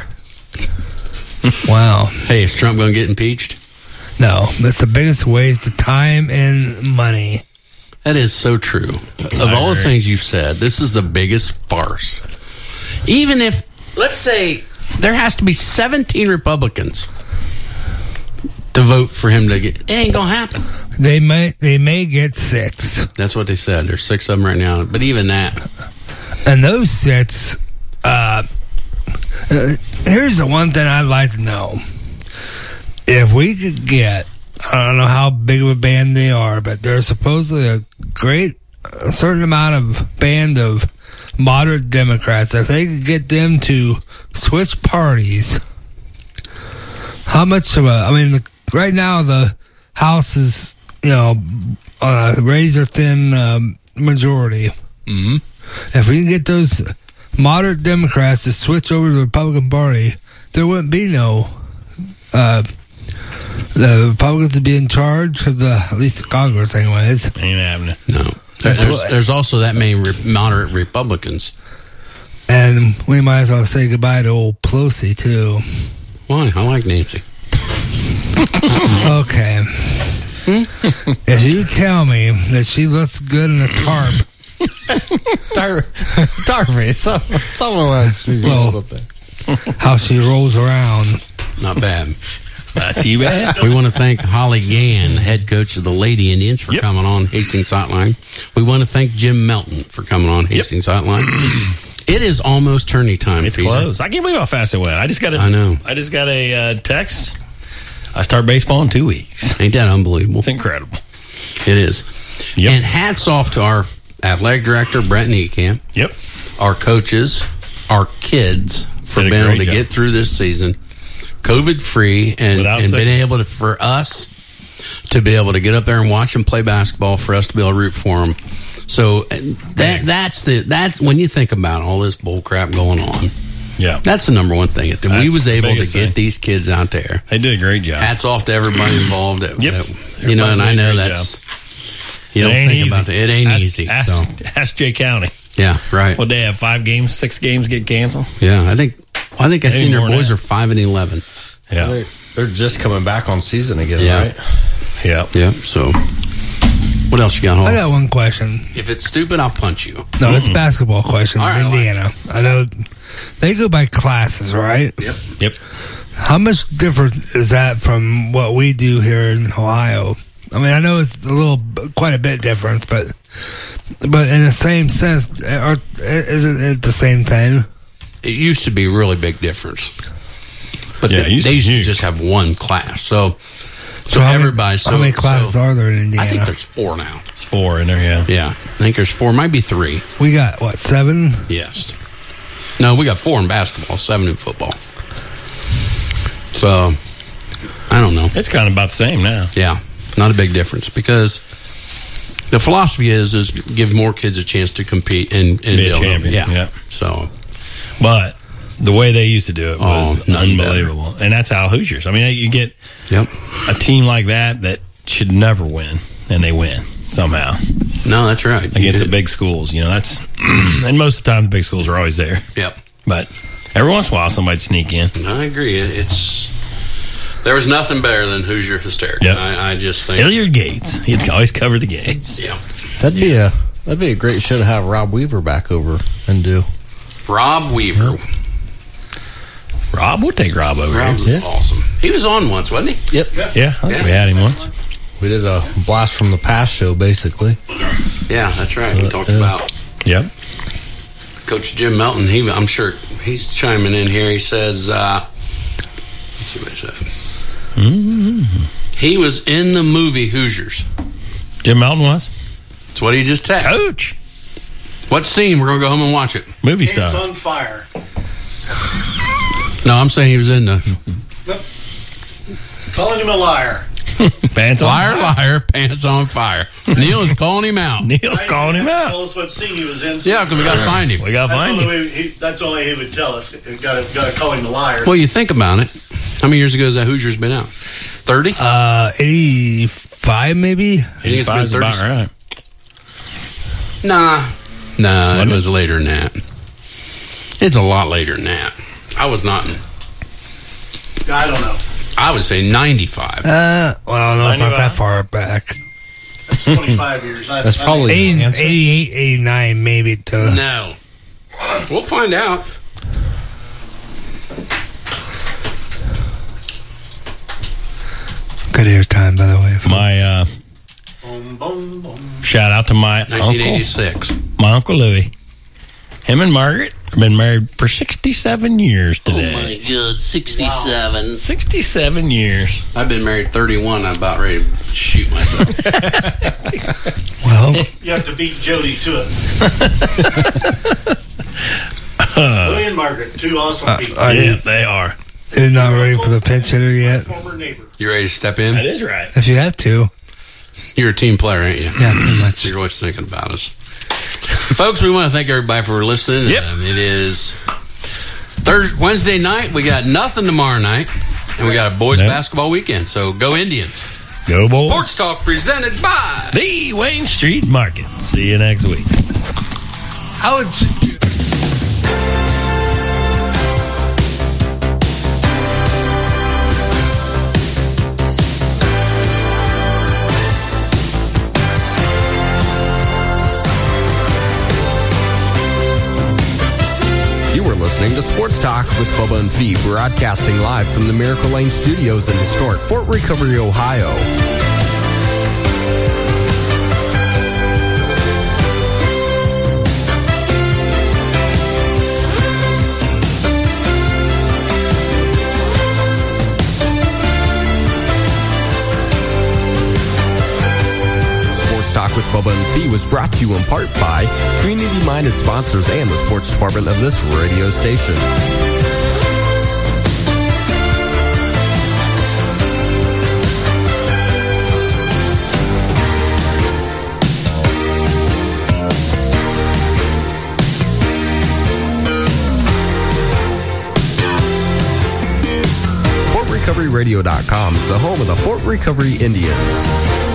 [SPEAKER 18] Wow.
[SPEAKER 2] Hey, is Trump going to get impeached?
[SPEAKER 18] No, that's the biggest waste of time and money.
[SPEAKER 2] That is so true. Of all the things you've said, this is the biggest farce. Even if, let's say, there has to be seventeen Republicans to vote for him to get, it ain't going to happen.
[SPEAKER 18] They may they may get six.
[SPEAKER 2] That's what they said. There's six of them right now. But even that.
[SPEAKER 18] And those six, uh, uh, here's the one thing I'd like to know. If we could get, I don't know how big of a band they are, but they're supposedly a great, a certain amount of band of moderate Democrats. If they could get them to switch parties, how much of a, I mean, the, right now the House is, you know, on a razor thin um, majority.
[SPEAKER 2] Mm-hmm.
[SPEAKER 18] If we can get those moderate Democrats to switch over to the Republican Party, there wouldn't be no, uh, the Republicans would be in charge of the, at least the Congress anyways.
[SPEAKER 3] Ain't happening.
[SPEAKER 2] No. There's, there's also that many re- moderate Republicans.
[SPEAKER 18] And we might as well say goodbye to old Pelosi, too.
[SPEAKER 2] Why? I like Nancy.
[SPEAKER 18] Okay. If you tell me that she looks good in a tarp.
[SPEAKER 19] Tar- tarp face. Some, some of what she
[SPEAKER 18] Well,
[SPEAKER 19] goes up there.
[SPEAKER 18] How she rolls around.
[SPEAKER 2] Not bad.
[SPEAKER 3] Not too bad.
[SPEAKER 2] We want to thank Holly Gann, head coach of the Lady Indians, for yep. coming on Hastings Hotline. We want to thank Jim Melton for coming on Hastings yep. Hotline. It is almost tourney time.
[SPEAKER 3] It's
[SPEAKER 2] Feezer.
[SPEAKER 3] close. I can't believe how fast it went. I just got a,
[SPEAKER 2] I know.
[SPEAKER 3] I just got a uh, text. I start baseball in two weeks.
[SPEAKER 2] Ain't that unbelievable?
[SPEAKER 3] It's incredible.
[SPEAKER 2] It is. Yep. And hats off to our athletic director, Brent Niekamp.
[SPEAKER 3] Yep.
[SPEAKER 2] Our coaches, our kids, for being able to job. get through this season, COVID free, and, and being able to, for us to be able to get up there and watch them play basketball, for us to be able to root for them. So that that's the that's when you think about all this bull crap going on.
[SPEAKER 3] Yeah,
[SPEAKER 2] that's the number one thing. That we was able to get thing. these kids out there.
[SPEAKER 3] They did a great job.
[SPEAKER 2] Hats off to everybody involved. That,
[SPEAKER 3] yep,
[SPEAKER 2] that, you know, and I know that's job. you don't think easy. about that. It ain't
[SPEAKER 3] ask,
[SPEAKER 2] easy.
[SPEAKER 3] Ask,
[SPEAKER 2] so
[SPEAKER 3] ask Jay County.
[SPEAKER 2] Yeah, right.
[SPEAKER 3] Well, they have five games, six games get canceled.
[SPEAKER 2] Yeah, I think I think I seen their boys are five and eleven.
[SPEAKER 3] Yeah,
[SPEAKER 19] they're, they're just coming back on season again,
[SPEAKER 2] yeah.
[SPEAKER 19] right?
[SPEAKER 3] Yeah,
[SPEAKER 2] yeah. So, what else you got, Hall?
[SPEAKER 18] I got one question.
[SPEAKER 2] If it's stupid, I'll punch you.
[SPEAKER 18] No,
[SPEAKER 2] mm-hmm.
[SPEAKER 18] it's a basketball question.
[SPEAKER 2] All right,
[SPEAKER 18] Indiana.
[SPEAKER 2] like
[SPEAKER 18] I know they go by classes, right?
[SPEAKER 2] Yep.
[SPEAKER 3] Yep.
[SPEAKER 18] How much different is that from what we do here in Ohio? I mean, I know it's a little, quite a bit different, but but in the same sense, are, is it the same thing?
[SPEAKER 2] It used to be a really big difference. But
[SPEAKER 3] yeah,
[SPEAKER 2] they, used, they used to just have one class. So, so,
[SPEAKER 18] so how
[SPEAKER 2] everybody.
[SPEAKER 18] Many,
[SPEAKER 2] so,
[SPEAKER 18] how many classes
[SPEAKER 2] so,
[SPEAKER 18] are there in Indiana?
[SPEAKER 2] I think there's four now.
[SPEAKER 3] It's four in there, yeah.
[SPEAKER 2] Yeah, I think there's four. Might be three.
[SPEAKER 18] We got, what, seven?
[SPEAKER 2] Yes. No, we got four in basketball, seven in football. So, I don't know.
[SPEAKER 3] It's kind of about the same now.
[SPEAKER 2] Yeah, not a big difference because the philosophy is is give more kids a chance to compete and, and
[SPEAKER 3] be a
[SPEAKER 2] build
[SPEAKER 3] champion.
[SPEAKER 2] Yeah.
[SPEAKER 3] yeah.
[SPEAKER 2] So,
[SPEAKER 3] but the way they used to do it was
[SPEAKER 2] oh,
[SPEAKER 3] unbelievable, better. And that's how Hoosiers. I mean, you get
[SPEAKER 2] yep.
[SPEAKER 3] a team like that that should never win, and they win somehow.
[SPEAKER 2] No, that's right.
[SPEAKER 3] Against the big schools, you know, that's and most of the time the big schools are always there.
[SPEAKER 2] Yep.
[SPEAKER 3] But every once in a while somebody sneak in.
[SPEAKER 2] I agree. It's there was nothing better than Hoosier Hysterics.
[SPEAKER 3] Yep.
[SPEAKER 2] I, I just think
[SPEAKER 3] Hilliard Gates. He'd always cover the games.
[SPEAKER 2] Yeah.
[SPEAKER 19] That'd be a that'd be a great show to have Rob Weaver back over and do.
[SPEAKER 2] Rob Weaver.
[SPEAKER 19] Yep.
[SPEAKER 3] Rob, we'll take Rob over
[SPEAKER 2] Rob's
[SPEAKER 3] here.
[SPEAKER 2] awesome. He was on once, wasn't he?
[SPEAKER 19] Yep.
[SPEAKER 3] Yeah, I think
[SPEAKER 2] Yeah.
[SPEAKER 3] we had him once.
[SPEAKER 19] We did a blast from the past show, basically.
[SPEAKER 2] Yeah, that's right. We
[SPEAKER 19] Uh,
[SPEAKER 2] talked
[SPEAKER 19] yeah.
[SPEAKER 2] about
[SPEAKER 3] Yep.
[SPEAKER 2] Coach Jim Melton. He, I'm sure he's chiming in here. He says, uh, let's see what he said.
[SPEAKER 3] Mm-hmm.
[SPEAKER 2] He was in the movie Hoosiers.
[SPEAKER 3] Jim Melton was?
[SPEAKER 2] That's what he just texted.
[SPEAKER 3] Coach.
[SPEAKER 2] What scene? We're going to go home and watch it.
[SPEAKER 3] Movie
[SPEAKER 4] Hands
[SPEAKER 3] stuff.
[SPEAKER 4] on fire.
[SPEAKER 2] No, I'm saying he was in the
[SPEAKER 4] Calling him a liar.
[SPEAKER 3] Pants on
[SPEAKER 2] liar,
[SPEAKER 3] fire.
[SPEAKER 2] liar, pants on fire. Neil is calling him out.
[SPEAKER 3] Neil's
[SPEAKER 4] Guys,
[SPEAKER 3] calling
[SPEAKER 4] you
[SPEAKER 3] him
[SPEAKER 4] have to
[SPEAKER 3] out.
[SPEAKER 4] Tell us what scene he was in.
[SPEAKER 2] Yeah, because we got to find him.
[SPEAKER 3] We got to
[SPEAKER 4] That's
[SPEAKER 3] find
[SPEAKER 4] the
[SPEAKER 3] him.
[SPEAKER 4] only way he, that's the only way he would tell us. Got to got to call him a liar.
[SPEAKER 2] Well, you think about it. How many years ago has that Hoosiers been out? thirty?
[SPEAKER 18] Uh, eighty-five maybe.
[SPEAKER 2] You think it's been
[SPEAKER 3] Five's
[SPEAKER 2] thirty?
[SPEAKER 3] about right.
[SPEAKER 2] Nah. Nah,
[SPEAKER 3] Wasn't
[SPEAKER 2] it
[SPEAKER 3] it?
[SPEAKER 2] was later than that. It's a lot later than that. I was not in,
[SPEAKER 4] I don't know.
[SPEAKER 2] I would say ninety-five.
[SPEAKER 18] Uh, well, no, it's not that far back.
[SPEAKER 4] That's twenty-five years. I,
[SPEAKER 19] That's
[SPEAKER 4] I
[SPEAKER 19] probably
[SPEAKER 18] eighty,
[SPEAKER 19] the answer.
[SPEAKER 18] eighty-eight, eighty-nine maybe. To,
[SPEAKER 2] No. We'll find out.
[SPEAKER 18] Good air time, by the way. folks.
[SPEAKER 3] My uh,
[SPEAKER 4] Boom, boom, boom.
[SPEAKER 3] shout out to my
[SPEAKER 2] nineteen
[SPEAKER 3] uncle,
[SPEAKER 2] eighty-six.
[SPEAKER 3] my uncle Louie. Him and Margaret have been married for sixty-seven years today.
[SPEAKER 2] Oh, my God. sixty-seven.
[SPEAKER 3] sixty-seven years.
[SPEAKER 2] I've been married thirty-one. I'm about ready to shoot myself.
[SPEAKER 18] Well,
[SPEAKER 4] You have to beat Jody to it.
[SPEAKER 3] Uh,
[SPEAKER 4] Louie and Margaret, two awesome
[SPEAKER 18] uh,
[SPEAKER 4] people.
[SPEAKER 18] are
[SPEAKER 3] yeah,
[SPEAKER 18] you,
[SPEAKER 3] they are.
[SPEAKER 18] you're not ready for the pinch hitter yet?
[SPEAKER 4] Former neighbor.
[SPEAKER 2] You ready to step in?
[SPEAKER 3] That is right.
[SPEAKER 18] If you have to.
[SPEAKER 2] You're a team player, ain't you?
[SPEAKER 18] Yeah, pretty much.
[SPEAKER 2] You're always thinking about us. Folks, we want to thank everybody for listening.
[SPEAKER 3] Yep.
[SPEAKER 2] Um, it is Thursday, Wednesday night. We got nothing tomorrow night. And we got a boys
[SPEAKER 3] Yep.
[SPEAKER 2] basketball weekend. So go Indians.
[SPEAKER 3] Go Bulls.
[SPEAKER 2] Sports Talk presented by
[SPEAKER 3] The Wayne Street Market. See you next week.
[SPEAKER 18] How would you,
[SPEAKER 1] You were listening to Sports Talk with Bubba and Fee, broadcasting live from the Miracle Lane Studios in historic Fort Recovery, Ohio. Sports Talk with Bubba and Fee was brought to you in part by community-minded sponsors and the sports department of this radio station. Fort Recovery Radio dot com is the home of the Fort Recovery Indians.